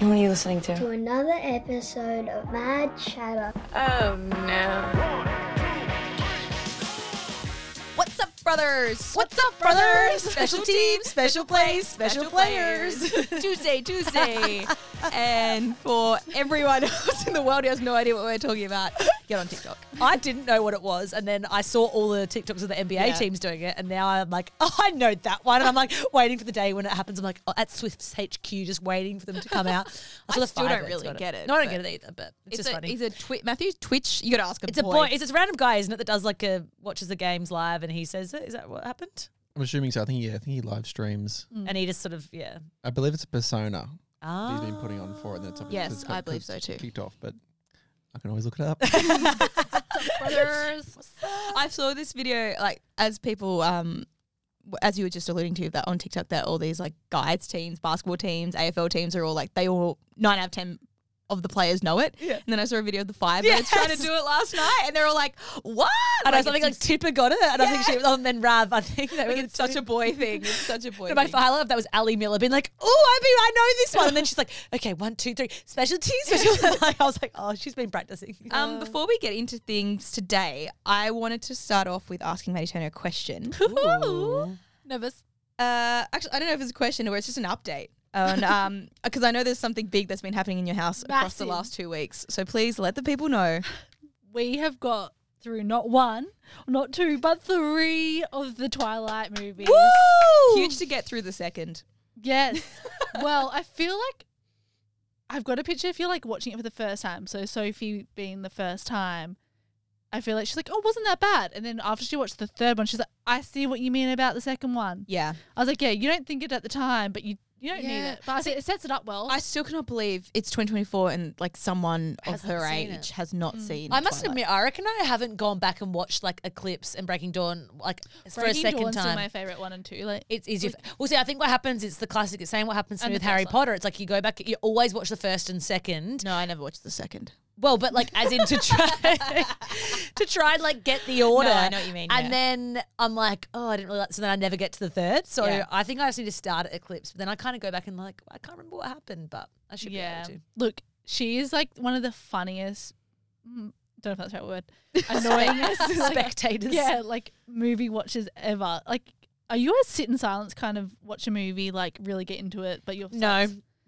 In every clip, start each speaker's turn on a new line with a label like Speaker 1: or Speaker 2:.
Speaker 1: And what are you listening to?
Speaker 2: To another episode of Mad Chatter.
Speaker 3: Oh, no.
Speaker 4: What's up, brothers?
Speaker 3: What's up, brothers?
Speaker 4: Special teams, special plays, special players. Tuesday. And for everyone else in the world who has no idea what we're talking about, get on TikTok.
Speaker 5: I didn't know what it was, and then I saw all the TikToks of the NBA teams doing it, and now I'm like, oh, I know that one, and I'm like waiting for the day when it happens. I'm like, oh, at Swift's HQ, just waiting for them to come out.
Speaker 4: I still don't really get it.
Speaker 5: No, I don't get it either, but it's just funny.
Speaker 4: He's a Matthew's Twitch. You got to ask him.
Speaker 5: It's a boy. It's this random guy, isn't it, that does watches the games live, and he says, "Is that what happened?"
Speaker 6: I'm assuming so. I think he live streams.
Speaker 5: And he just sort of
Speaker 6: I believe it's a persona
Speaker 5: Ah.
Speaker 6: he's been putting on for it. And that's something
Speaker 4: Yes,
Speaker 6: that's
Speaker 4: I believe so too.
Speaker 6: Kicked off, but I can always look it up.
Speaker 4: Brothers. I saw this video, like, as people, as you were just alluding to, that on TikTok, that all these like guides teams, basketball teams, AFL teams are all like, they all 9 out of 10 of the players know it. Yeah. And then I saw a video of the Firebirds trying to do it last night, and they're all like, what?
Speaker 5: And I was like Tipper got it, and I think she, and then Rav, I think that was
Speaker 4: It's such a boy thing. It's such a boy
Speaker 5: My
Speaker 4: thing.
Speaker 5: highlight of that was Ali Miller being like, oh, I know this one. And then she's like, okay, 1, 2, 3, special teams. Like, I was like, oh, she's been practicing.
Speaker 4: Before we get into things today, I wanted to start off with asking Maddie Turner a question.
Speaker 3: Nervous.
Speaker 4: Actually, I don't know if it's a question or it's just an update. And because I know there's something big that's been happening in your house across the last 2 weeks. So please let the people know.
Speaker 3: We have got through not 1, not 2, but 3 of the Twilight movies.
Speaker 4: Woo! Huge to get through the second.
Speaker 3: Yes. Well, I feel like I've got a picture if you're like watching it for the first time. So Sophie being the first time, I feel like she's like, oh, wasn't that bad? And then after she watched the third one, she's like, I see what you mean about the second one.
Speaker 4: Yeah.
Speaker 3: I was like, yeah, you don't think it at the time, but you don't need it. But I think it sets it up well.
Speaker 4: I still cannot believe it's 2024 and like someone of
Speaker 5: Hasn't
Speaker 4: her
Speaker 5: seen
Speaker 4: age
Speaker 5: it.
Speaker 4: has not seen
Speaker 5: I must
Speaker 4: Twilight.
Speaker 5: admit, I reckon I haven't gone back and watched like Eclipse and Breaking Dawn like for a
Speaker 3: Breaking
Speaker 5: second
Speaker 3: Dawn's still
Speaker 5: time.
Speaker 3: my favourite 1 and 2. Like,
Speaker 5: It's easier. Well, see, I think what happens is the classic. It's saying what happens to
Speaker 3: And
Speaker 5: me
Speaker 3: the
Speaker 5: with Harry
Speaker 3: first one.
Speaker 5: Potter. It's like you go back, you always watch the first and second.
Speaker 4: No, I never watched the second.
Speaker 5: Well, but like as in to try and like get the order.
Speaker 4: No, I know what you mean,
Speaker 5: And
Speaker 4: yeah.
Speaker 5: then I'm like, oh, I didn't really like this. So then I never get to the third. So
Speaker 4: Yeah.
Speaker 5: I think I just need to start at Eclipse. But then I kind of go back and like, I can't remember what happened, but I should be able to.
Speaker 3: Look, she is like one of the funniest, don't know if that's the right word, annoyingest like,
Speaker 5: Spectators.
Speaker 3: yeah, like movie watchers ever. Like, are you guys sit in silence, kind of watch a movie, like really get into it, but you're
Speaker 5: No.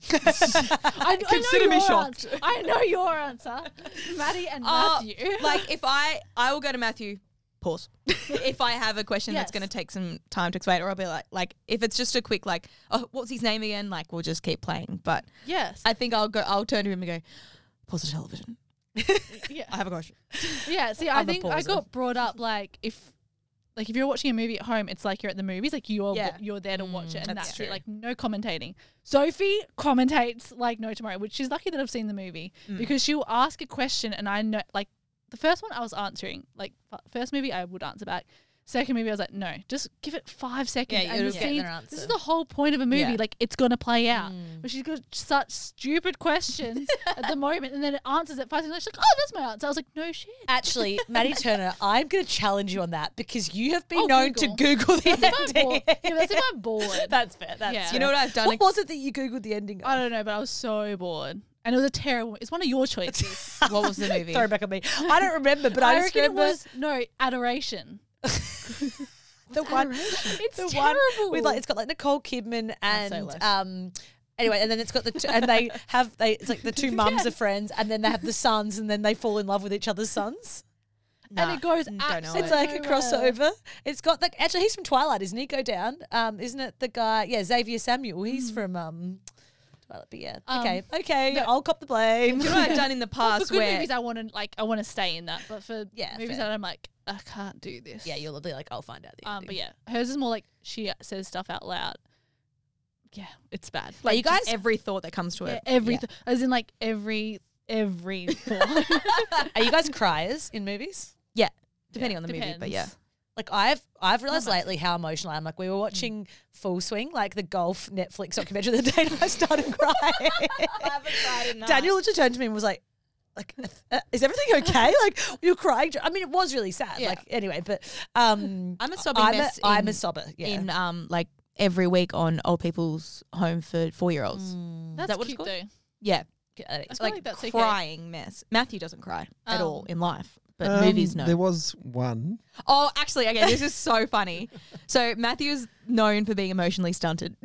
Speaker 3: I
Speaker 5: Consider
Speaker 3: know
Speaker 5: me
Speaker 3: your
Speaker 5: shocked.
Speaker 3: answer. I know your answer, Maddie and Matthew.
Speaker 4: Like if I will go to Matthew, pause. If I have a question that's
Speaker 3: Yes.
Speaker 4: going to take some time to explain, or I'll be like if it's just a quick like, oh, what's his name again? Like we'll just keep playing. But
Speaker 3: yes,
Speaker 4: I think I'll turn to him and go, pause the television.
Speaker 3: yeah,
Speaker 4: I have a question.
Speaker 3: yeah. See,
Speaker 5: I'm
Speaker 3: I
Speaker 5: a
Speaker 3: think I
Speaker 5: pauser.
Speaker 3: got brought up like if you're watching a movie at home, it's like you're at the movies, like you're
Speaker 4: Yeah.
Speaker 3: you're there to watch it, and
Speaker 5: that's
Speaker 3: that's
Speaker 5: true.
Speaker 3: it. Like no commentating. Sophie commentates like no tomorrow, which she's lucky that I've seen the movie because she'll ask a question, and I know like the first one I was answering, like first movie I would answer back. Second movie I was like, no, just give it 5 seconds.
Speaker 5: Yeah,
Speaker 3: and
Speaker 5: you'll
Speaker 3: you'll
Speaker 5: get
Speaker 3: see
Speaker 5: their answer.
Speaker 3: this is the whole point of a movie.
Speaker 4: Yeah.
Speaker 3: Like it's gonna play out. But she's got such stupid questions at the moment, and then it answers it 5 seconds. She's like, oh, that's my answer. I was like, no shit.
Speaker 5: Actually, Maddie Turner, I'm going to challenge you on that because you have been
Speaker 3: Oh,
Speaker 5: known
Speaker 3: Google.
Speaker 5: to Google the
Speaker 3: That's if I'm
Speaker 5: ending.
Speaker 3: bored. Yeah, that's if I'm bored.
Speaker 5: That's fair. That's
Speaker 3: Yeah.
Speaker 5: fair.
Speaker 4: You know what I've done?
Speaker 5: What was it that you Googled the ending of?
Speaker 3: I don't know, but I was so bored. And it was a terrible. It's one of your choices.
Speaker 4: What was the movie?
Speaker 5: Throw back at me. I don't remember, but I just
Speaker 3: reckon
Speaker 5: remember
Speaker 3: it was adoration.
Speaker 5: the one.
Speaker 3: It's
Speaker 5: The
Speaker 3: terrible.
Speaker 5: one with like it's got like Nicole Kidman and
Speaker 4: so less.
Speaker 5: Anyway, and then it's got the two, and it's like the two mums are friends, and then they have the sons, and then they fall in love with each other's sons.
Speaker 3: and it goes
Speaker 4: don't know
Speaker 3: absolutely
Speaker 5: It's like a
Speaker 3: nowhere.
Speaker 5: crossover. It's got like actually he's from Twilight, isn't he? Go down. Isn't it the guy? Yeah, Xavier Samuel. He's from Twilight. But yeah, okay.
Speaker 3: no.
Speaker 5: I'll cop the blame.
Speaker 4: You know what I've done in the
Speaker 3: For
Speaker 4: past
Speaker 3: good
Speaker 4: where
Speaker 3: movies, I want to stay in that. But for
Speaker 5: Yeah,
Speaker 3: movies
Speaker 5: fair.
Speaker 3: that I'm like, I can't do this.
Speaker 5: Yeah, you'll be like, I'll find out the ending.
Speaker 3: But yeah, hers is more like she says stuff out loud. Yeah, it's bad.
Speaker 5: Like, you guys,
Speaker 4: every thought that comes to
Speaker 3: Yeah,
Speaker 4: it.
Speaker 3: everything, as in like every thought.
Speaker 5: are you guys criers in movies?
Speaker 4: Yeah, depending on the
Speaker 3: depends.
Speaker 4: movie, but yeah.
Speaker 5: Like I've realized lately how emotional I am. Like we were watching Full Swing, like the golf Netflix documentary the day that I started crying.
Speaker 4: I haven't cried enough.
Speaker 5: Daniel just turned to me and was like, is everything okay? Like you're crying. I mean, it was really sad.
Speaker 4: Yeah.
Speaker 5: Like anyway, but I'm
Speaker 4: I'm a sobbing mess.
Speaker 5: I'm a sobber. Yeah.
Speaker 4: In like every week on old people's home for 4-year-olds.
Speaker 3: That's
Speaker 4: that what it's
Speaker 3: cute
Speaker 4: called?
Speaker 3: though.
Speaker 4: Yeah.
Speaker 3: I feel like that's okay.
Speaker 4: crying mess. Matthew doesn't cry at all in life, but
Speaker 6: Um,
Speaker 4: movies no.
Speaker 6: There was one.
Speaker 4: Oh, actually, okay, this is so funny. So Matthew is known for being emotionally stunted.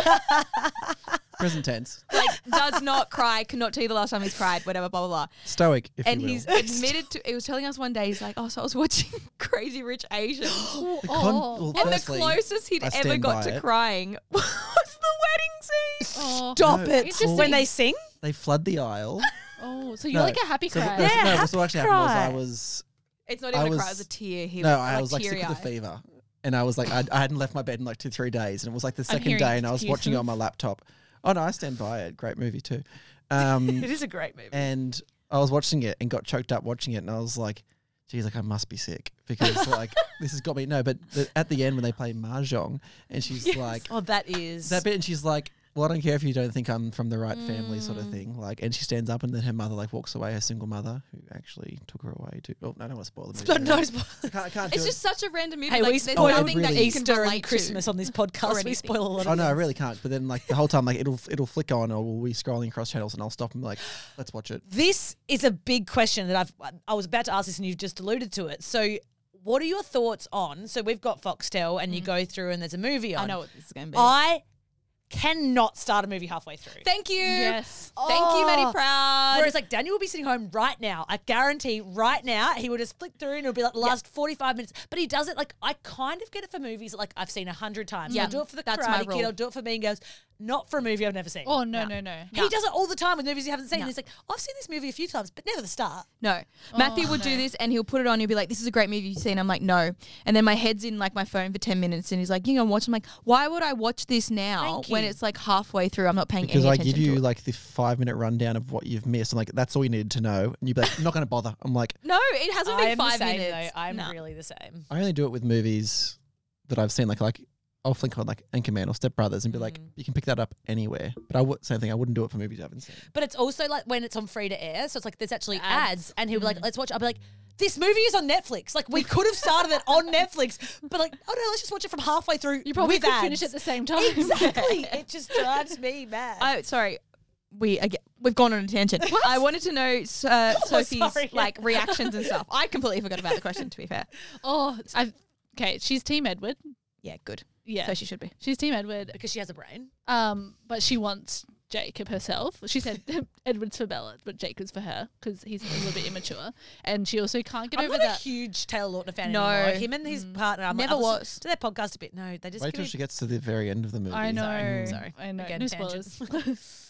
Speaker 6: Present tense.
Speaker 4: Like, does not cry, cannot tell you the last time he's cried, whatever, blah, blah, blah.
Speaker 6: Stoic, if
Speaker 4: And
Speaker 6: you will.
Speaker 4: he's admitted to, he was telling us one day, he's like, oh, so I was watching Crazy Rich Asians.
Speaker 6: Well,
Speaker 4: And
Speaker 6: firstly,
Speaker 4: the closest he'd
Speaker 6: I
Speaker 4: ever
Speaker 6: stand
Speaker 4: got
Speaker 6: by
Speaker 4: to
Speaker 6: it.
Speaker 4: crying was the wedding scene.
Speaker 3: Oh,
Speaker 5: Stop
Speaker 6: No,
Speaker 5: it.
Speaker 3: interesting.
Speaker 5: When they sing?
Speaker 6: They flood the aisle.
Speaker 3: oh, so you're like a happy
Speaker 6: so,
Speaker 3: cry.
Speaker 6: no,
Speaker 5: Yeah,
Speaker 6: no,
Speaker 5: happy
Speaker 6: so what actually happened was
Speaker 5: cry.
Speaker 6: I was
Speaker 4: It's not
Speaker 6: I
Speaker 4: even a cry, it
Speaker 6: was-
Speaker 4: was a tear. He
Speaker 6: no, I was like sick
Speaker 4: teary
Speaker 6: with a
Speaker 4: eye.
Speaker 6: fever, and I was like I hadn't left my bed in like 2-3 days, and it was like the second
Speaker 3: hearing
Speaker 6: day, and I was
Speaker 3: tears.
Speaker 6: watching it on my laptop. Oh no, I stand by it. Great movie too.
Speaker 5: It is a great movie.
Speaker 6: And I was watching it and got choked up watching it, and I was like, geez, like I must be sick because like this has got me. No, but at the end when they play mahjong, and she's like
Speaker 5: Oh, that is.
Speaker 6: that bit, and she's like, well, I don't care if you don't think I'm from the right family, sort of thing. Like, and she stands up, and then her mother like walks away, her single mother who actually took her away to. Oh, no, I don't want to spoil the movie.
Speaker 5: No, spoil-
Speaker 6: I can't do
Speaker 4: It's
Speaker 6: it.
Speaker 4: just such a random movie.
Speaker 5: Hey,
Speaker 4: like,
Speaker 5: we
Speaker 4: there's
Speaker 5: spoil
Speaker 4: nothing that
Speaker 6: really-
Speaker 4: you can
Speaker 5: Easter
Speaker 4: relate
Speaker 5: and
Speaker 4: to.
Speaker 5: Christmas on this podcast. We
Speaker 4: anything.
Speaker 5: spoil a lot
Speaker 6: Oh
Speaker 5: of
Speaker 6: no, I
Speaker 5: things.
Speaker 6: really can't. But then like the whole time, like it'll flick on, or we'll be scrolling across channels, and I'll stop and be like, let's watch it.
Speaker 5: This is a big question that I was about to ask this and you've just alluded to it. So what are your thoughts on, so we've got Foxtel and you go through and there's a movie on.
Speaker 4: I know what this is going to be.
Speaker 5: I cannot start a movie halfway through.
Speaker 4: Thank you.
Speaker 3: Yes.
Speaker 4: Thank you, Maddie Proud.
Speaker 5: Whereas like Daniel will be sitting home right now. I guarantee right now he will just flick through and it'll be like the last 45 minutes. But he does it like I kind of get it for movies that like I've seen 100 times.
Speaker 4: Yeah,
Speaker 5: I'll do it for the
Speaker 4: that's my
Speaker 5: Karate Kid.
Speaker 4: rule.
Speaker 5: I'll do it for Mean Girls. Not for a movie I've never seen.
Speaker 3: Oh no.
Speaker 5: He does it all the time with movies he haven't seen. And he's like, I've seen this movie a few times, but never the start.
Speaker 4: No. Matthew would do this and he'll put it on. He'll be like, this is a great movie you've seen. I'm like, no. And then my head's in like my phone for 10 minutes and he's like, you gonna watch? I'm like, why would I watch this now
Speaker 5: Thank
Speaker 4: when
Speaker 5: you.
Speaker 4: it's like halfway through? I'm not paying
Speaker 6: Because
Speaker 4: any
Speaker 6: I
Speaker 4: attention
Speaker 6: give you
Speaker 4: to it.
Speaker 6: like the 5-minute rundown of what you've missed. I'm like, that's all you needed to know. And you'd be like, I'm not going to bother. I'm like,
Speaker 4: No, it hasn't
Speaker 5: I
Speaker 4: been
Speaker 5: am the
Speaker 4: 5
Speaker 5: same,
Speaker 4: minutes.
Speaker 5: though. I'm
Speaker 4: No.
Speaker 5: really the same.
Speaker 6: I only do it with movies that I've seen. Like I'll flick on like Anchorman or Step Brothers and be like, you can pick that up anywhere. But same thing. I wouldn't do it for movies I haven't seen.
Speaker 5: But it's also like when it's on free to air, so it's like there's actually ads, and he'll be like, "Let's watch." I'll be like, "This movie is on Netflix. Like we could have started it on Netflix, but like, oh no, let's just watch it from halfway through."
Speaker 3: You probably
Speaker 5: with
Speaker 3: could
Speaker 5: ads.
Speaker 3: finish at the same time.
Speaker 5: Exactly. It just drives me mad.
Speaker 4: Sorry. We've gone on a tangent. I wanted to know Sophie's
Speaker 5: sorry.
Speaker 4: like reactions and stuff. I completely forgot about the question, to be fair.
Speaker 3: Oh, okay. She's Team Edward.
Speaker 4: Yeah, good.
Speaker 3: Yeah,
Speaker 4: So she should be.
Speaker 3: she's Team Edward.
Speaker 5: because she has a brain.
Speaker 3: But she wants Jacob herself. She said Edward's for Bella, but Jacob's for her because he's a little bit immature, and she also can't get
Speaker 5: I'm
Speaker 3: over
Speaker 5: not a
Speaker 3: that.
Speaker 5: huge Taylor Lautner fan
Speaker 4: No.
Speaker 5: anymore. Him and his partner. I'm
Speaker 4: Never
Speaker 5: like, I've listened
Speaker 4: was.
Speaker 5: to their podcast a bit. No, they just
Speaker 6: Wait
Speaker 5: give
Speaker 6: till
Speaker 5: me-
Speaker 6: she gets to the very end of the movie.
Speaker 3: I know.
Speaker 5: Sorry.
Speaker 3: I know.
Speaker 5: Again,
Speaker 3: No
Speaker 5: tangent.
Speaker 3: spoilers.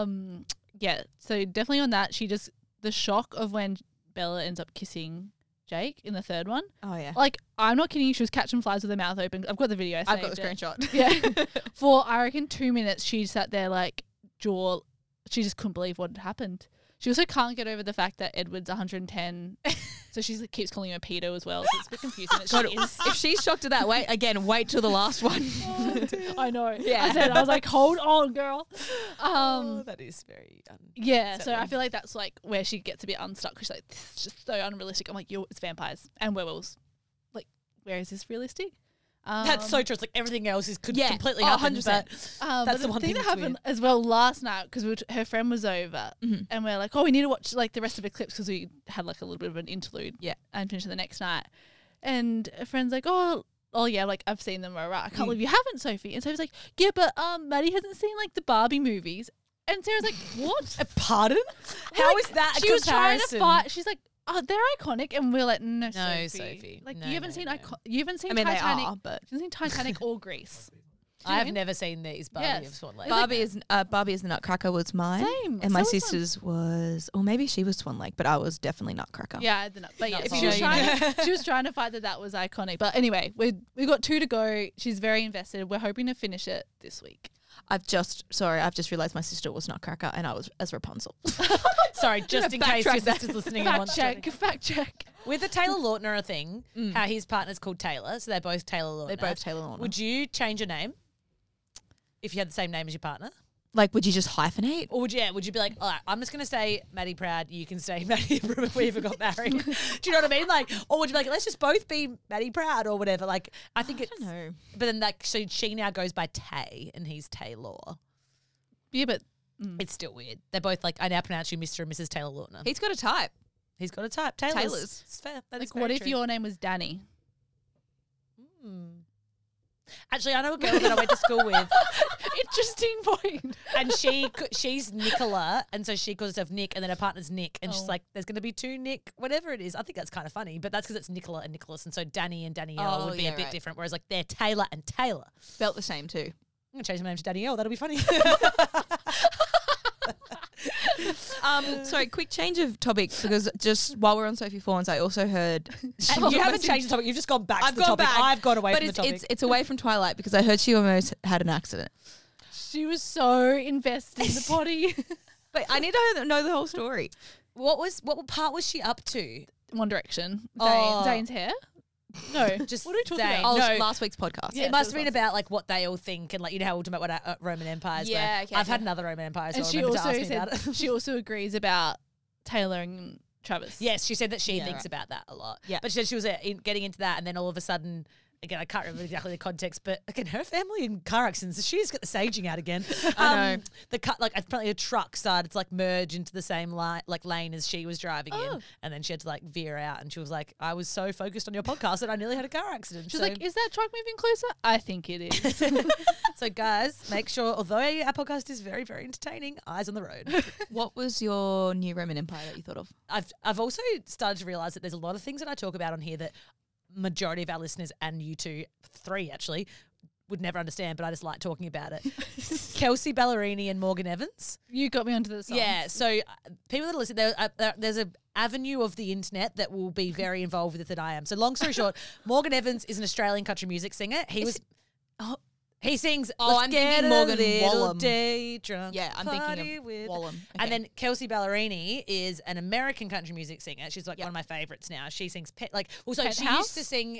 Speaker 3: Yeah. So definitely on that, the shock of when Bella ends up kissing Jake in the third one.
Speaker 4: Oh, yeah.
Speaker 3: Like, I'm not kidding you. She was catching flies with her mouth open. I've got the video.
Speaker 4: I've got the
Speaker 3: saved it.
Speaker 4: screenshot.
Speaker 3: Yeah. For, I reckon, 2 minutes, she sat there like jaw. She just couldn't believe what had happened. She also can't get over the fact that Edward's 110. So she keeps calling him a pedo as well. So it's a bit confusing that she is.
Speaker 4: If she's shocked at that, wait till the last one.
Speaker 3: I know.
Speaker 4: Yeah.
Speaker 3: I was like, hold on, girl.
Speaker 5: that is very.
Speaker 3: Yeah, so I feel like that's like where she gets a bit unstuck because she's like, this is just so unrealistic. I'm like, it's vampires and werewolves. Like, where is this realistic?
Speaker 5: That's so true. It's like everything else could
Speaker 4: Yeah.
Speaker 5: completely
Speaker 4: Oh,
Speaker 5: happen.
Speaker 4: 100%.
Speaker 5: But
Speaker 3: But
Speaker 5: that's
Speaker 3: the
Speaker 5: the one
Speaker 3: thing
Speaker 5: thing
Speaker 3: that
Speaker 5: that's
Speaker 3: happened
Speaker 5: weird.
Speaker 3: as well last night because her friend was over and we're like, oh, we need to watch like the rest of Eclipse because we had like a little bit of an interlude.
Speaker 4: Yeah.
Speaker 3: And finish it the next night. And a friend's like, oh yeah, like I've seen them. Right. I can't believe you haven't, Sophie. And Sophie's like, yeah, but Maddie hasn't seen like the Barbie movies. And Sarah's like, what?
Speaker 5: Pardon? How is that a
Speaker 3: She was trying to
Speaker 5: comparison?
Speaker 3: fight. She's like, oh, they're iconic, and we're like, no, Sophie.
Speaker 5: Sophie.
Speaker 3: Like
Speaker 5: No,
Speaker 3: you haven't
Speaker 5: no,
Speaker 3: seen
Speaker 5: no.
Speaker 3: you haven't seen
Speaker 4: I mean, they
Speaker 3: Titanic.
Speaker 4: are, but
Speaker 3: You haven't seen Titanic or Grease.
Speaker 5: I have never seen these Barbie
Speaker 3: Yes.
Speaker 5: of Swan Lake.
Speaker 4: Barbie is the Nutcracker was mine.
Speaker 3: Same.
Speaker 4: And my
Speaker 3: So was mine.
Speaker 4: sister's was, or maybe she was Swan Lake, but I was definitely Nutcracker.
Speaker 3: Yeah, I don't know. But yeah,
Speaker 5: If
Speaker 3: she
Speaker 5: you
Speaker 3: was
Speaker 5: know, you
Speaker 3: trying. She was trying to fight that was iconic. But anyway, we got 2 to go. She's very invested. We're hoping to finish it this week.
Speaker 4: I've just realised my sister was Nutcracker and I was as Rapunzel.
Speaker 5: Sorry, just in case your
Speaker 4: backtrack that.
Speaker 5: sister's listening and
Speaker 3: Fact
Speaker 5: wants
Speaker 3: check.
Speaker 5: to.
Speaker 3: Fact check.
Speaker 5: With the Taylor Lautner thing, how his partner's called Taylor, so they're both Taylor Lautner.
Speaker 4: They're both Taylor Lautner.
Speaker 5: Would you change your name if you had the same name as your partner?
Speaker 4: Like, would you just hyphenate?
Speaker 5: Or would you be like, all right, I'm just going to say Maddie Proud, you can say Maddie Proud if we ever got married. Do you know what I mean? Like, or would you be like, let's just both be Maddie Proud or whatever? Like, I think it's.
Speaker 4: know.
Speaker 5: But then, like, so she now goes by Tay and he's Taylor.
Speaker 3: Yeah, but
Speaker 5: It's still weird. They're both like, I now pronounce you Mr. and Mrs. Taylor Lautner.
Speaker 4: He's got a type.
Speaker 5: He's got a type. Taylor's.
Speaker 4: Taylor's.
Speaker 5: It's fair. That is
Speaker 3: Like, what
Speaker 5: very
Speaker 3: if
Speaker 5: true.
Speaker 3: your name was Danny?
Speaker 5: Actually, I know a girl that I went to school with,
Speaker 3: Interesting point.
Speaker 5: and she's Nicola, and so she calls herself Nick, and then her partner's Nick, and she's like, "There's going to be two Nick, whatever it is." I think that's kind of funny, but that's because it's Nicola and Nicholas, and so Danny and Danielle
Speaker 4: Oh,
Speaker 5: would be
Speaker 4: yeah,
Speaker 5: a bit
Speaker 4: right.
Speaker 5: different. Whereas like they're Taylor and Taylor.
Speaker 4: Felt the same too.
Speaker 5: I'm gonna change my name to Danielle. That'll be funny.
Speaker 4: Sorry, quick change of topic because just while we're on Sophie Fawns, I also heard
Speaker 5: And you haven't changed the topic. You've just gone back
Speaker 4: I've
Speaker 5: to the
Speaker 4: gone
Speaker 5: topic.
Speaker 4: back,
Speaker 5: I've gone away
Speaker 4: but
Speaker 5: from the topic.
Speaker 4: it's away from Twilight because I heard she almost had an accident.
Speaker 3: She was so invested in the potty.
Speaker 4: But I need to know the whole story.
Speaker 5: What part was she up to?
Speaker 3: One Direction.
Speaker 5: Oh.
Speaker 3: Zayn's hair? No.
Speaker 5: Just
Speaker 3: what are we talking
Speaker 5: Zayn.
Speaker 3: about?
Speaker 4: Oh,
Speaker 5: No.
Speaker 4: last week's podcast.
Speaker 5: it must have been about like what they all think and like you know how we'll talk about what Roman empires.
Speaker 4: Yeah,
Speaker 5: were.
Speaker 4: okay,
Speaker 5: I've had
Speaker 4: yeah.
Speaker 5: another Roman empire, so
Speaker 3: And
Speaker 5: I
Speaker 3: she
Speaker 5: remember to
Speaker 3: also
Speaker 5: ask me about
Speaker 3: said
Speaker 5: it.
Speaker 3: she also agrees about Taylor and Travis.
Speaker 5: Yes, she said that she
Speaker 4: Yeah,
Speaker 5: thinks
Speaker 4: right.
Speaker 5: about that a lot.
Speaker 4: Yeah.
Speaker 5: But she said she was getting into that, and then all of a sudden, again, I can't remember exactly the context, but again, her family in car accidents, she's got the saging out again.
Speaker 4: I know.
Speaker 5: The cut, like apparently a truck started to like merge into the same lane as she was driving
Speaker 3: Oh.
Speaker 5: in, and then she had to like veer out, and she was like, "I was so focused on your podcast that I nearly had a car accident."
Speaker 3: She's
Speaker 5: So-
Speaker 3: like, is that truck moving closer? I think it is.
Speaker 5: So guys, make sure, although our podcast is very, very entertaining, eyes on the road.
Speaker 4: What was your new Roman Empire that you thought of?
Speaker 5: I've also started to realise that there's a lot of things that I talk about on here that majority of our listeners and you two, three actually, would never understand, but I just like talking about it. Kelsey Ballerini and Morgan Evans.
Speaker 3: You got me onto the song.
Speaker 5: Yeah, so people that listen, there's a avenue of the internet that will be very involved with it than I am. So long story short, Morgan Evans is an Australian country music singer. He sings.
Speaker 4: Oh,
Speaker 5: "Let's
Speaker 4: I'm
Speaker 5: get
Speaker 4: thinking
Speaker 5: a
Speaker 4: Morgan
Speaker 5: little
Speaker 4: Wallen.
Speaker 5: day drunk.
Speaker 4: Yeah, I'm
Speaker 5: party
Speaker 4: thinking of
Speaker 5: with-"
Speaker 4: Wallen.
Speaker 5: And then Kelsey Ballerini is an American country music singer. She's like one of my favorites now. She sings also she
Speaker 3: Penthouse?
Speaker 5: used to sing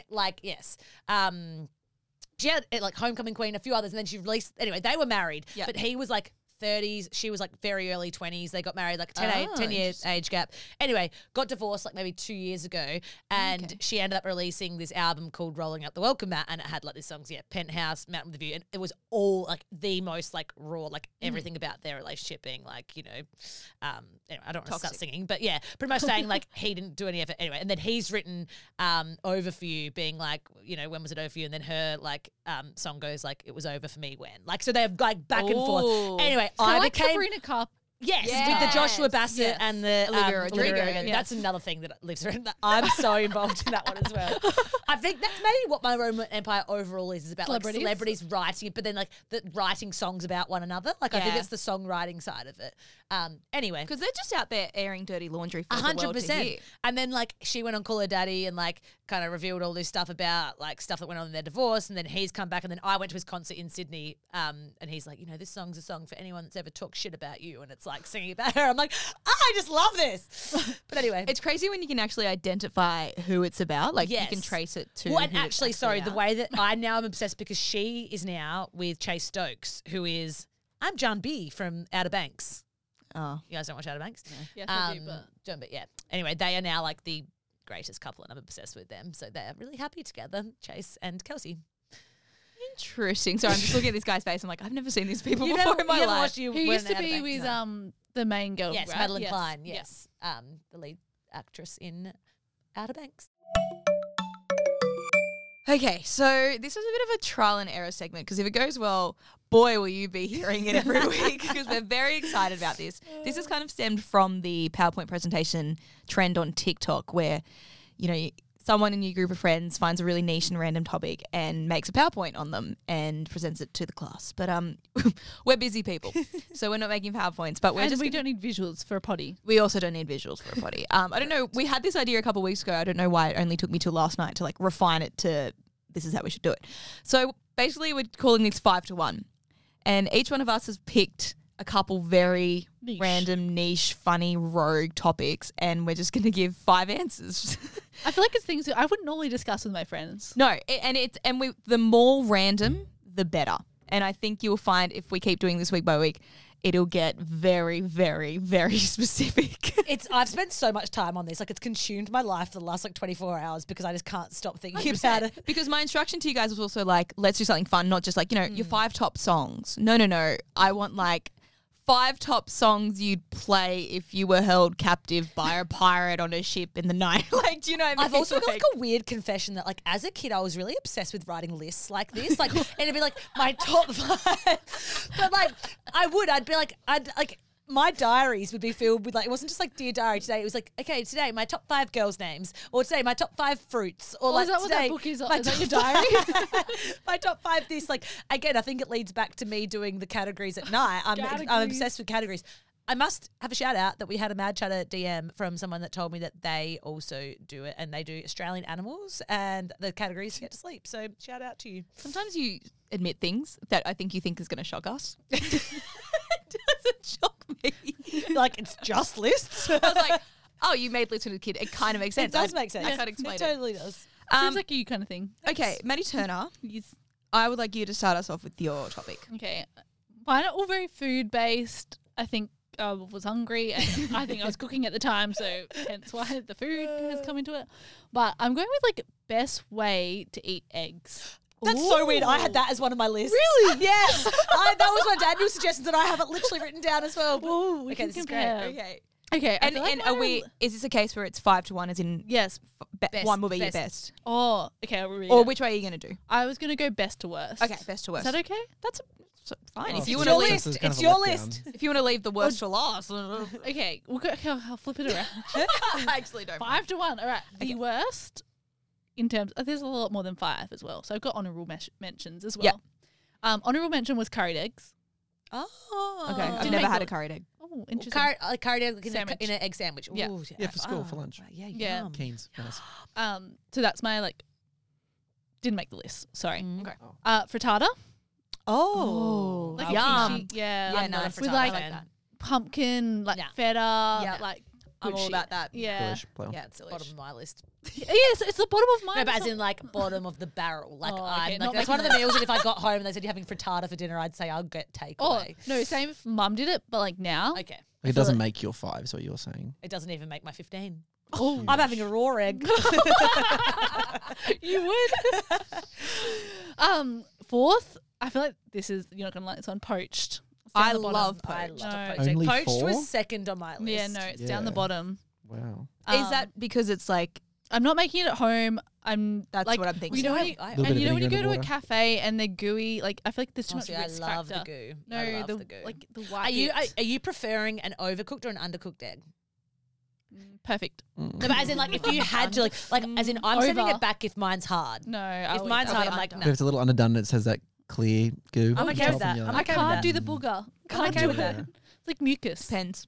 Speaker 5: she had like Homecoming Queen, a few others, and then she released. Anyway, they were married,
Speaker 4: Yeah.
Speaker 5: but he was like 30s. She was like very early 20s. They got married like 10
Speaker 4: Oh,
Speaker 5: 10 years age gap. Anyway, got divorced like maybe 2 years ago, and she ended up releasing this album called Rolling Out the Welcome Mat, and it had like these songs, Penthouse, Mountain with the View, and it was all like the most like raw, like everything about their relationship being like, anyway, I don't want to start singing, but yeah, pretty much saying like he didn't do any effort anyway. And then he's written Over For You, being like, when was it over for you? And then her like song goes like, it was over for me when. Like, so they're like back and
Speaker 4: Ooh.
Speaker 5: forth. Anyway,
Speaker 3: Kinda
Speaker 5: I
Speaker 3: like
Speaker 5: became
Speaker 3: Sabrina Carp.
Speaker 5: Yes,
Speaker 4: Yes.
Speaker 5: with the Joshua Bassett
Speaker 4: Yes.
Speaker 5: and the
Speaker 4: Olivia Rodrigo.
Speaker 5: Rodrigo.
Speaker 3: Yes.
Speaker 5: That's another thing that lives around. I'm so involved in that one as well. I think that's maybe what my Roman Empire overall is about,
Speaker 3: Celebrities?
Speaker 5: like celebrities writing it, but then like writing songs about one another. Like I think
Speaker 4: Yeah.
Speaker 5: it's the songwriting side of it. Anyway,
Speaker 4: Because they're just out there airing dirty laundry for the world to
Speaker 5: 100%.
Speaker 4: hear.
Speaker 5: And then like she went on Call Her Daddy and like kind of revealed all this stuff about like stuff that went on in their divorce. And then he's come back, and then I went to his concert in Sydney. And he's like, this song's a song for anyone that's ever talked shit about you. And it's like singing about her. I'm like, I just love this. But anyway,
Speaker 4: It's crazy when you can actually identify who it's about. Like you can
Speaker 5: Yes.
Speaker 4: trace it to.
Speaker 5: well, and
Speaker 4: who it's
Speaker 5: actually, sorry, the
Speaker 4: about.
Speaker 5: way that I now am obsessed because she is now with Chase Stokes, who is I'm John B from Outer Banks.
Speaker 4: Oh.
Speaker 5: You guys don't watch Outer Banks?
Speaker 3: Yes, I do, but
Speaker 5: John B, yeah. Anyway, they are now like the greatest couple, and I'm obsessed with them. So they're really happy together, Chase and Kelsey.
Speaker 4: Interesting. So I'm just looking at this guy's face. I'm like, I've never seen these people
Speaker 5: You
Speaker 4: before
Speaker 5: never-
Speaker 4: in my
Speaker 5: you never
Speaker 4: life.
Speaker 5: watched you
Speaker 3: who
Speaker 5: when
Speaker 3: used to
Speaker 5: Outer
Speaker 3: be
Speaker 5: Banks?
Speaker 3: with
Speaker 5: No.
Speaker 3: the main girl?
Speaker 5: Yes,
Speaker 3: right?
Speaker 5: Madeline
Speaker 3: Yes.
Speaker 5: Klein.
Speaker 3: Yeah.
Speaker 5: Yes, the lead actress in Outer Banks.
Speaker 4: Okay, so this is a bit of a trial and error segment because if it goes well, boy, will you be hearing it every week because we're very excited about this. This has kind of stemmed from the PowerPoint presentation trend on TikTok where, someone in your group of friends finds a really niche and random topic and makes a PowerPoint on them and presents it to the class. But we're busy people, so we're not making PowerPoints, but
Speaker 3: And we don't need visuals for a potty.
Speaker 4: we also don't need visuals for a potty. I don't know. We had this idea a couple of weeks ago. I don't know why it only took me till last night to like refine it to this is how we should do it. So basically we're calling this 5 to 1. And each one of us has picked a couple very
Speaker 3: Niche.
Speaker 4: random, niche, funny, rogue topics. And we're just going to give 5 answers.
Speaker 3: I feel like it's things that I wouldn't normally discuss with my friends.
Speaker 4: No. The more random, the better. And I think you'll find if we keep doing this week by week, it'll get very, very, very specific.
Speaker 5: I've spent so much time on this. Like, it's consumed my life for the last 24 hours because I just can't stop thinking about it.
Speaker 4: Because my instruction to you guys was also like, let's do something fun, not just like, your 5 top songs. No. I want like 5 top songs you'd play if you were held captive by a pirate on a ship in the night. Like, do you know what I mean?
Speaker 5: I've also got like a weird confession that like as a kid I was really obsessed with writing lists like this. Like and it'd be like my top 5. But like I'd be like my diaries would be filled with like, it wasn't just like dear diary today. It was like, okay, today my top 5 girls' names, or today my top 5 fruits, or like
Speaker 3: is that what that
Speaker 5: today
Speaker 3: book is?
Speaker 5: my
Speaker 3: Is that your
Speaker 5: top
Speaker 3: diary?
Speaker 5: my top 5 this. Like again, I think it leads back to me doing the categories at night. I'm
Speaker 3: Categories.
Speaker 5: obsessed with categories. I must have a shout out that we had a Mad Chatter DM from someone that told me that they also do it, and they do Australian animals and the categories to get to sleep. So shout out to you.
Speaker 4: Sometimes you admit things that I think you think is going to shock us. It doesn't shock me.
Speaker 5: Like it's just lists.
Speaker 4: I was like, oh, you made lists with a kid. It kind of makes sense.
Speaker 5: It does make sense.
Speaker 4: I can't explain
Speaker 5: It totally does.
Speaker 3: Seems like you kind of thing.
Speaker 4: Okay, Maddie Turner,
Speaker 3: Yes.
Speaker 4: I would like you to start us off with your topic.
Speaker 3: Okay. Mine are all very food based. I think I was hungry and I think I was cooking at the time, so hence why the food has come into it. But I'm going with like best way to eat eggs.
Speaker 5: That's so weird. I had that as one of my lists. Really? Yes. That was one of Daniel's suggestions, and I have it literally written down as well.
Speaker 3: Ooh, we
Speaker 5: Okay,
Speaker 3: can
Speaker 5: this is
Speaker 3: compare.
Speaker 5: great.
Speaker 4: Okay.
Speaker 3: Okay. I
Speaker 4: And
Speaker 3: feel like
Speaker 4: and
Speaker 3: mine
Speaker 4: are we? Is this a case where it's 5-1, as in
Speaker 3: Yes.
Speaker 5: Best-
Speaker 4: one will be your
Speaker 5: best.
Speaker 4: best,
Speaker 3: Oh, okay. I'll read
Speaker 4: or
Speaker 3: it.
Speaker 4: which way are you going to do?
Speaker 3: I was going to go best to worst.
Speaker 4: Okay, best to worst.
Speaker 3: Is that okay?
Speaker 4: That's fine.
Speaker 6: Oh,
Speaker 4: if you
Speaker 6: it's
Speaker 4: want to
Speaker 5: your
Speaker 4: leave,
Speaker 5: list.
Speaker 6: This is kind
Speaker 5: It's
Speaker 6: of a
Speaker 5: your
Speaker 6: letdown.
Speaker 5: list.
Speaker 4: if you want to leave the worst for last,
Speaker 3: Okay. Okay, I'll flip it around.
Speaker 4: I actually don't.
Speaker 3: 5-1. All right. The worst in terms, there's a lot more than 5 as well. So I've got honourable mentions as well.
Speaker 4: Yep.
Speaker 3: Honourable mention was curried eggs.
Speaker 5: Oh.
Speaker 4: Okay, I've
Speaker 3: Didn't
Speaker 4: never
Speaker 3: make
Speaker 4: had
Speaker 3: the-
Speaker 4: a curried egg.
Speaker 3: Oh, interesting.
Speaker 5: Curried egg in,
Speaker 3: Sandwich.
Speaker 5: in an egg sandwich.
Speaker 3: Yeah.
Speaker 5: Ooh,
Speaker 6: Yeah, for school, for lunch.
Speaker 5: Yeah,
Speaker 3: Yeah.
Speaker 5: yum.
Speaker 6: Keynes. Nice.
Speaker 3: So that's my like. Didn't make the list. Sorry.
Speaker 5: Mm.
Speaker 4: Okay.
Speaker 3: Frittata.
Speaker 5: Oh,
Speaker 3: Like
Speaker 5: wow.
Speaker 3: a
Speaker 4: Yum.
Speaker 3: kimchi, yeah.
Speaker 4: Yeah,
Speaker 5: I'm not a
Speaker 4: nice.
Speaker 3: With
Speaker 5: frittata
Speaker 3: like
Speaker 5: fan.
Speaker 3: pumpkin, like
Speaker 5: Yeah.
Speaker 3: feta,
Speaker 5: Yeah.
Speaker 3: like
Speaker 4: I'm
Speaker 3: good
Speaker 4: all
Speaker 3: shit.
Speaker 4: about that.
Speaker 3: Yeah.
Speaker 6: Delish, play on.
Speaker 5: Yeah, it's bottom of my list.
Speaker 3: Yes, it's the bottom of mine.
Speaker 5: No, but
Speaker 3: It's
Speaker 5: as
Speaker 3: not-
Speaker 5: in like bottom of the barrel. Like
Speaker 3: Oh, okay,
Speaker 5: I'm like
Speaker 3: not
Speaker 5: that's one of the
Speaker 3: making-
Speaker 5: meals that if I got home and they said you're having frittata for dinner, I'd say I'll get
Speaker 3: Oh
Speaker 5: takeaway.
Speaker 3: no, same if Mum did it, but like now.
Speaker 5: Okay,
Speaker 6: It doesn't make your 5, is what you're saying.
Speaker 5: it doesn't even make my 15.
Speaker 3: Oh,
Speaker 5: I'm having a raw egg.
Speaker 3: you would. Fourth, I feel like this is you're not gonna like this one. Poached. It's down
Speaker 4: I
Speaker 3: the bottom.
Speaker 4: love
Speaker 5: I
Speaker 4: poached.
Speaker 5: love
Speaker 3: No.
Speaker 5: a poached egg.
Speaker 6: Only
Speaker 5: Poached
Speaker 6: 4?
Speaker 5: was second on my list.
Speaker 3: Yeah, no, it's down the
Speaker 6: Yeah.
Speaker 3: bottom.
Speaker 6: Wow.
Speaker 4: Is that because it's like
Speaker 3: I'm not making it at home. I'm
Speaker 4: that's
Speaker 3: like,
Speaker 4: what I'm thinking?
Speaker 3: You know, when you,
Speaker 5: I-
Speaker 6: Little bit
Speaker 3: and
Speaker 6: of
Speaker 3: you know when you
Speaker 6: vinegar
Speaker 3: go
Speaker 6: in
Speaker 3: to
Speaker 6: the
Speaker 3: a
Speaker 6: water.
Speaker 3: cafe and they're gooey, like I feel like there's too much
Speaker 5: Honestly, I
Speaker 3: risk
Speaker 5: love
Speaker 3: factor.
Speaker 5: the goo.
Speaker 3: No,
Speaker 5: I love
Speaker 3: the,
Speaker 5: the goo.
Speaker 3: like the white.
Speaker 5: Are you
Speaker 3: bits.
Speaker 5: are you preferring an overcooked or an undercooked egg?
Speaker 3: Perfect?
Speaker 5: No, but as in like if you had to like as in I'm sending
Speaker 3: Over.
Speaker 5: it back if mine's hard.
Speaker 3: No,
Speaker 5: If mine's hard, I'm like
Speaker 6: But
Speaker 5: no.
Speaker 6: if it's a little underdone, it says that clear goo.
Speaker 5: I'm
Speaker 6: on
Speaker 5: okay
Speaker 6: top
Speaker 5: with that.
Speaker 6: and you're
Speaker 5: I'm
Speaker 3: I
Speaker 6: like,
Speaker 5: okay with
Speaker 3: can't
Speaker 5: that.
Speaker 3: do the booger. Can't
Speaker 5: okay
Speaker 3: do
Speaker 5: with
Speaker 3: it.
Speaker 5: that.
Speaker 3: It's like mucus.
Speaker 4: Depends.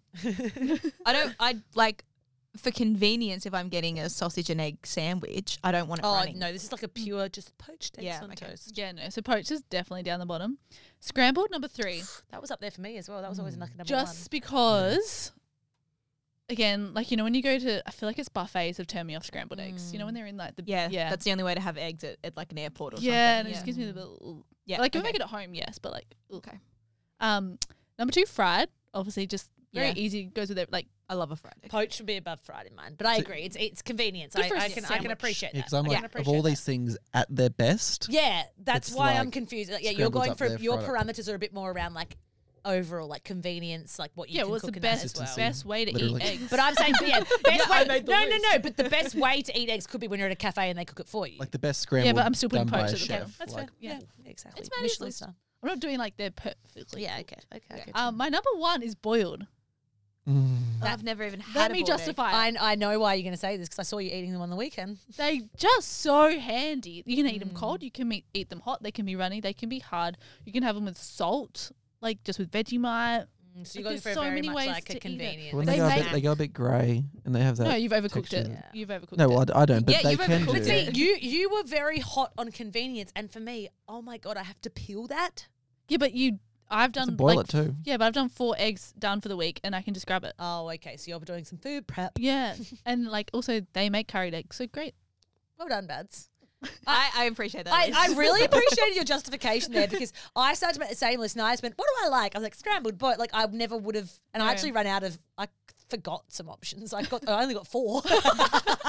Speaker 4: I like for convenience if I'm getting a sausage and egg sandwich, I don't want it
Speaker 5: Oh
Speaker 4: running.
Speaker 5: no, this is like a pure just poached eggs
Speaker 4: Yeah,
Speaker 5: on
Speaker 4: okay.
Speaker 5: toast.
Speaker 3: Yeah, no. So poached is definitely down the bottom. Scrambled number 3,
Speaker 5: That was up there for me as well. That was always like a number
Speaker 3: just because. Again, like you know, when you go to, I feel like it's buffets have turned me off scrambled eggs. You know, when they're in like the
Speaker 4: yeah, that's the only way to have eggs at like an airport or
Speaker 3: yeah, and
Speaker 4: something.
Speaker 3: it just gives me the little.
Speaker 4: Yeah,
Speaker 3: Like if
Speaker 4: okay.
Speaker 3: I make it at home, yes, but like
Speaker 4: Okay.
Speaker 3: Number 2, fried. Obviously, just very
Speaker 4: Yeah.
Speaker 3: easy. Goes with it. Like
Speaker 4: I love a fried egg.
Speaker 5: Poached would be above fried in mine, but I agree. It's convenience.
Speaker 3: Good for a
Speaker 5: I can
Speaker 3: sandwich.
Speaker 5: appreciate
Speaker 6: Yeah,
Speaker 5: that.
Speaker 6: because I'm
Speaker 5: I
Speaker 6: like,
Speaker 5: can
Speaker 6: of
Speaker 5: appreciate
Speaker 6: all
Speaker 5: that.
Speaker 6: these things at their best,
Speaker 5: Yeah, that's
Speaker 6: It's
Speaker 5: why I'm
Speaker 6: like
Speaker 5: confused. Like, yeah, you're
Speaker 6: scrambled
Speaker 5: going
Speaker 6: up
Speaker 5: for
Speaker 6: there,
Speaker 5: your
Speaker 6: fried up.
Speaker 5: parameters are a bit more around like overall like convenience, like what you
Speaker 3: yeah,
Speaker 5: can
Speaker 3: well, it's
Speaker 5: cook
Speaker 3: the
Speaker 5: in that
Speaker 3: best
Speaker 5: as well.
Speaker 6: Consistency.
Speaker 3: best way to
Speaker 6: Literally.
Speaker 3: eat eggs.
Speaker 5: But I'm saying, yeah, best way.
Speaker 4: made the
Speaker 5: No,
Speaker 4: list.
Speaker 5: no. But the best way to eat eggs could be when you're at a cafe and they cook it for you.
Speaker 6: like the best scrambled
Speaker 3: but I'm still putting
Speaker 6: done by a
Speaker 3: poached at the bottom.
Speaker 6: chef.
Speaker 5: That's
Speaker 6: like,
Speaker 5: fair. Yeah, exactly.
Speaker 3: It's Maddie's
Speaker 5: Michelin
Speaker 3: list.
Speaker 5: star.
Speaker 3: I'm not doing like they're perfectly.
Speaker 5: Yeah,
Speaker 3: cooked.
Speaker 5: okay.
Speaker 3: My number 1 is boiled.
Speaker 4: I've never even had
Speaker 3: Let
Speaker 4: a
Speaker 3: me
Speaker 4: boiled egg.
Speaker 3: justify it.
Speaker 5: I know why you're going to say this because I saw you eating them on the weekend.
Speaker 3: They just so handy. You can eat them cold. You can eat them hot. They can be runny. They can be hard. You can have them with salt, like just with Vegemite.
Speaker 5: So you're
Speaker 3: Like,
Speaker 5: going
Speaker 3: there's
Speaker 5: for a
Speaker 3: so
Speaker 5: very
Speaker 3: many
Speaker 5: much
Speaker 3: ways
Speaker 5: like
Speaker 3: to
Speaker 5: a
Speaker 3: eat it.
Speaker 5: convenience.
Speaker 6: When
Speaker 3: They
Speaker 6: they, go a
Speaker 3: make-
Speaker 6: bit, they go a bit grey and they have that.
Speaker 3: No, you've overcooked
Speaker 6: texture.
Speaker 3: it.
Speaker 5: Yeah.
Speaker 3: You've overcooked
Speaker 6: No,
Speaker 3: it.
Speaker 6: well, I don't, but
Speaker 4: Yeah,
Speaker 6: they
Speaker 4: you've
Speaker 6: can
Speaker 4: overcooked
Speaker 6: do
Speaker 5: But
Speaker 6: it.
Speaker 5: see, you were very hot on convenience, and for me, oh my god, I have to peel that.
Speaker 3: Yeah, but I've
Speaker 6: To
Speaker 3: done
Speaker 6: boil
Speaker 3: like,
Speaker 6: it too.
Speaker 3: Yeah, but I've done 4 eggs done for the week, and I can just grab it.
Speaker 5: Oh, okay. So you're doing some food prep.
Speaker 3: Yeah, and like also they make curried eggs, so great.
Speaker 5: Well done, Bads.
Speaker 4: I appreciate that.
Speaker 5: I really appreciated your justification there because I started to make the same list and I just went, what do I like? I was like, scrambled, but like I never would have, and I
Speaker 3: No.
Speaker 5: actually ran out of, I forgot some options. I only got 4.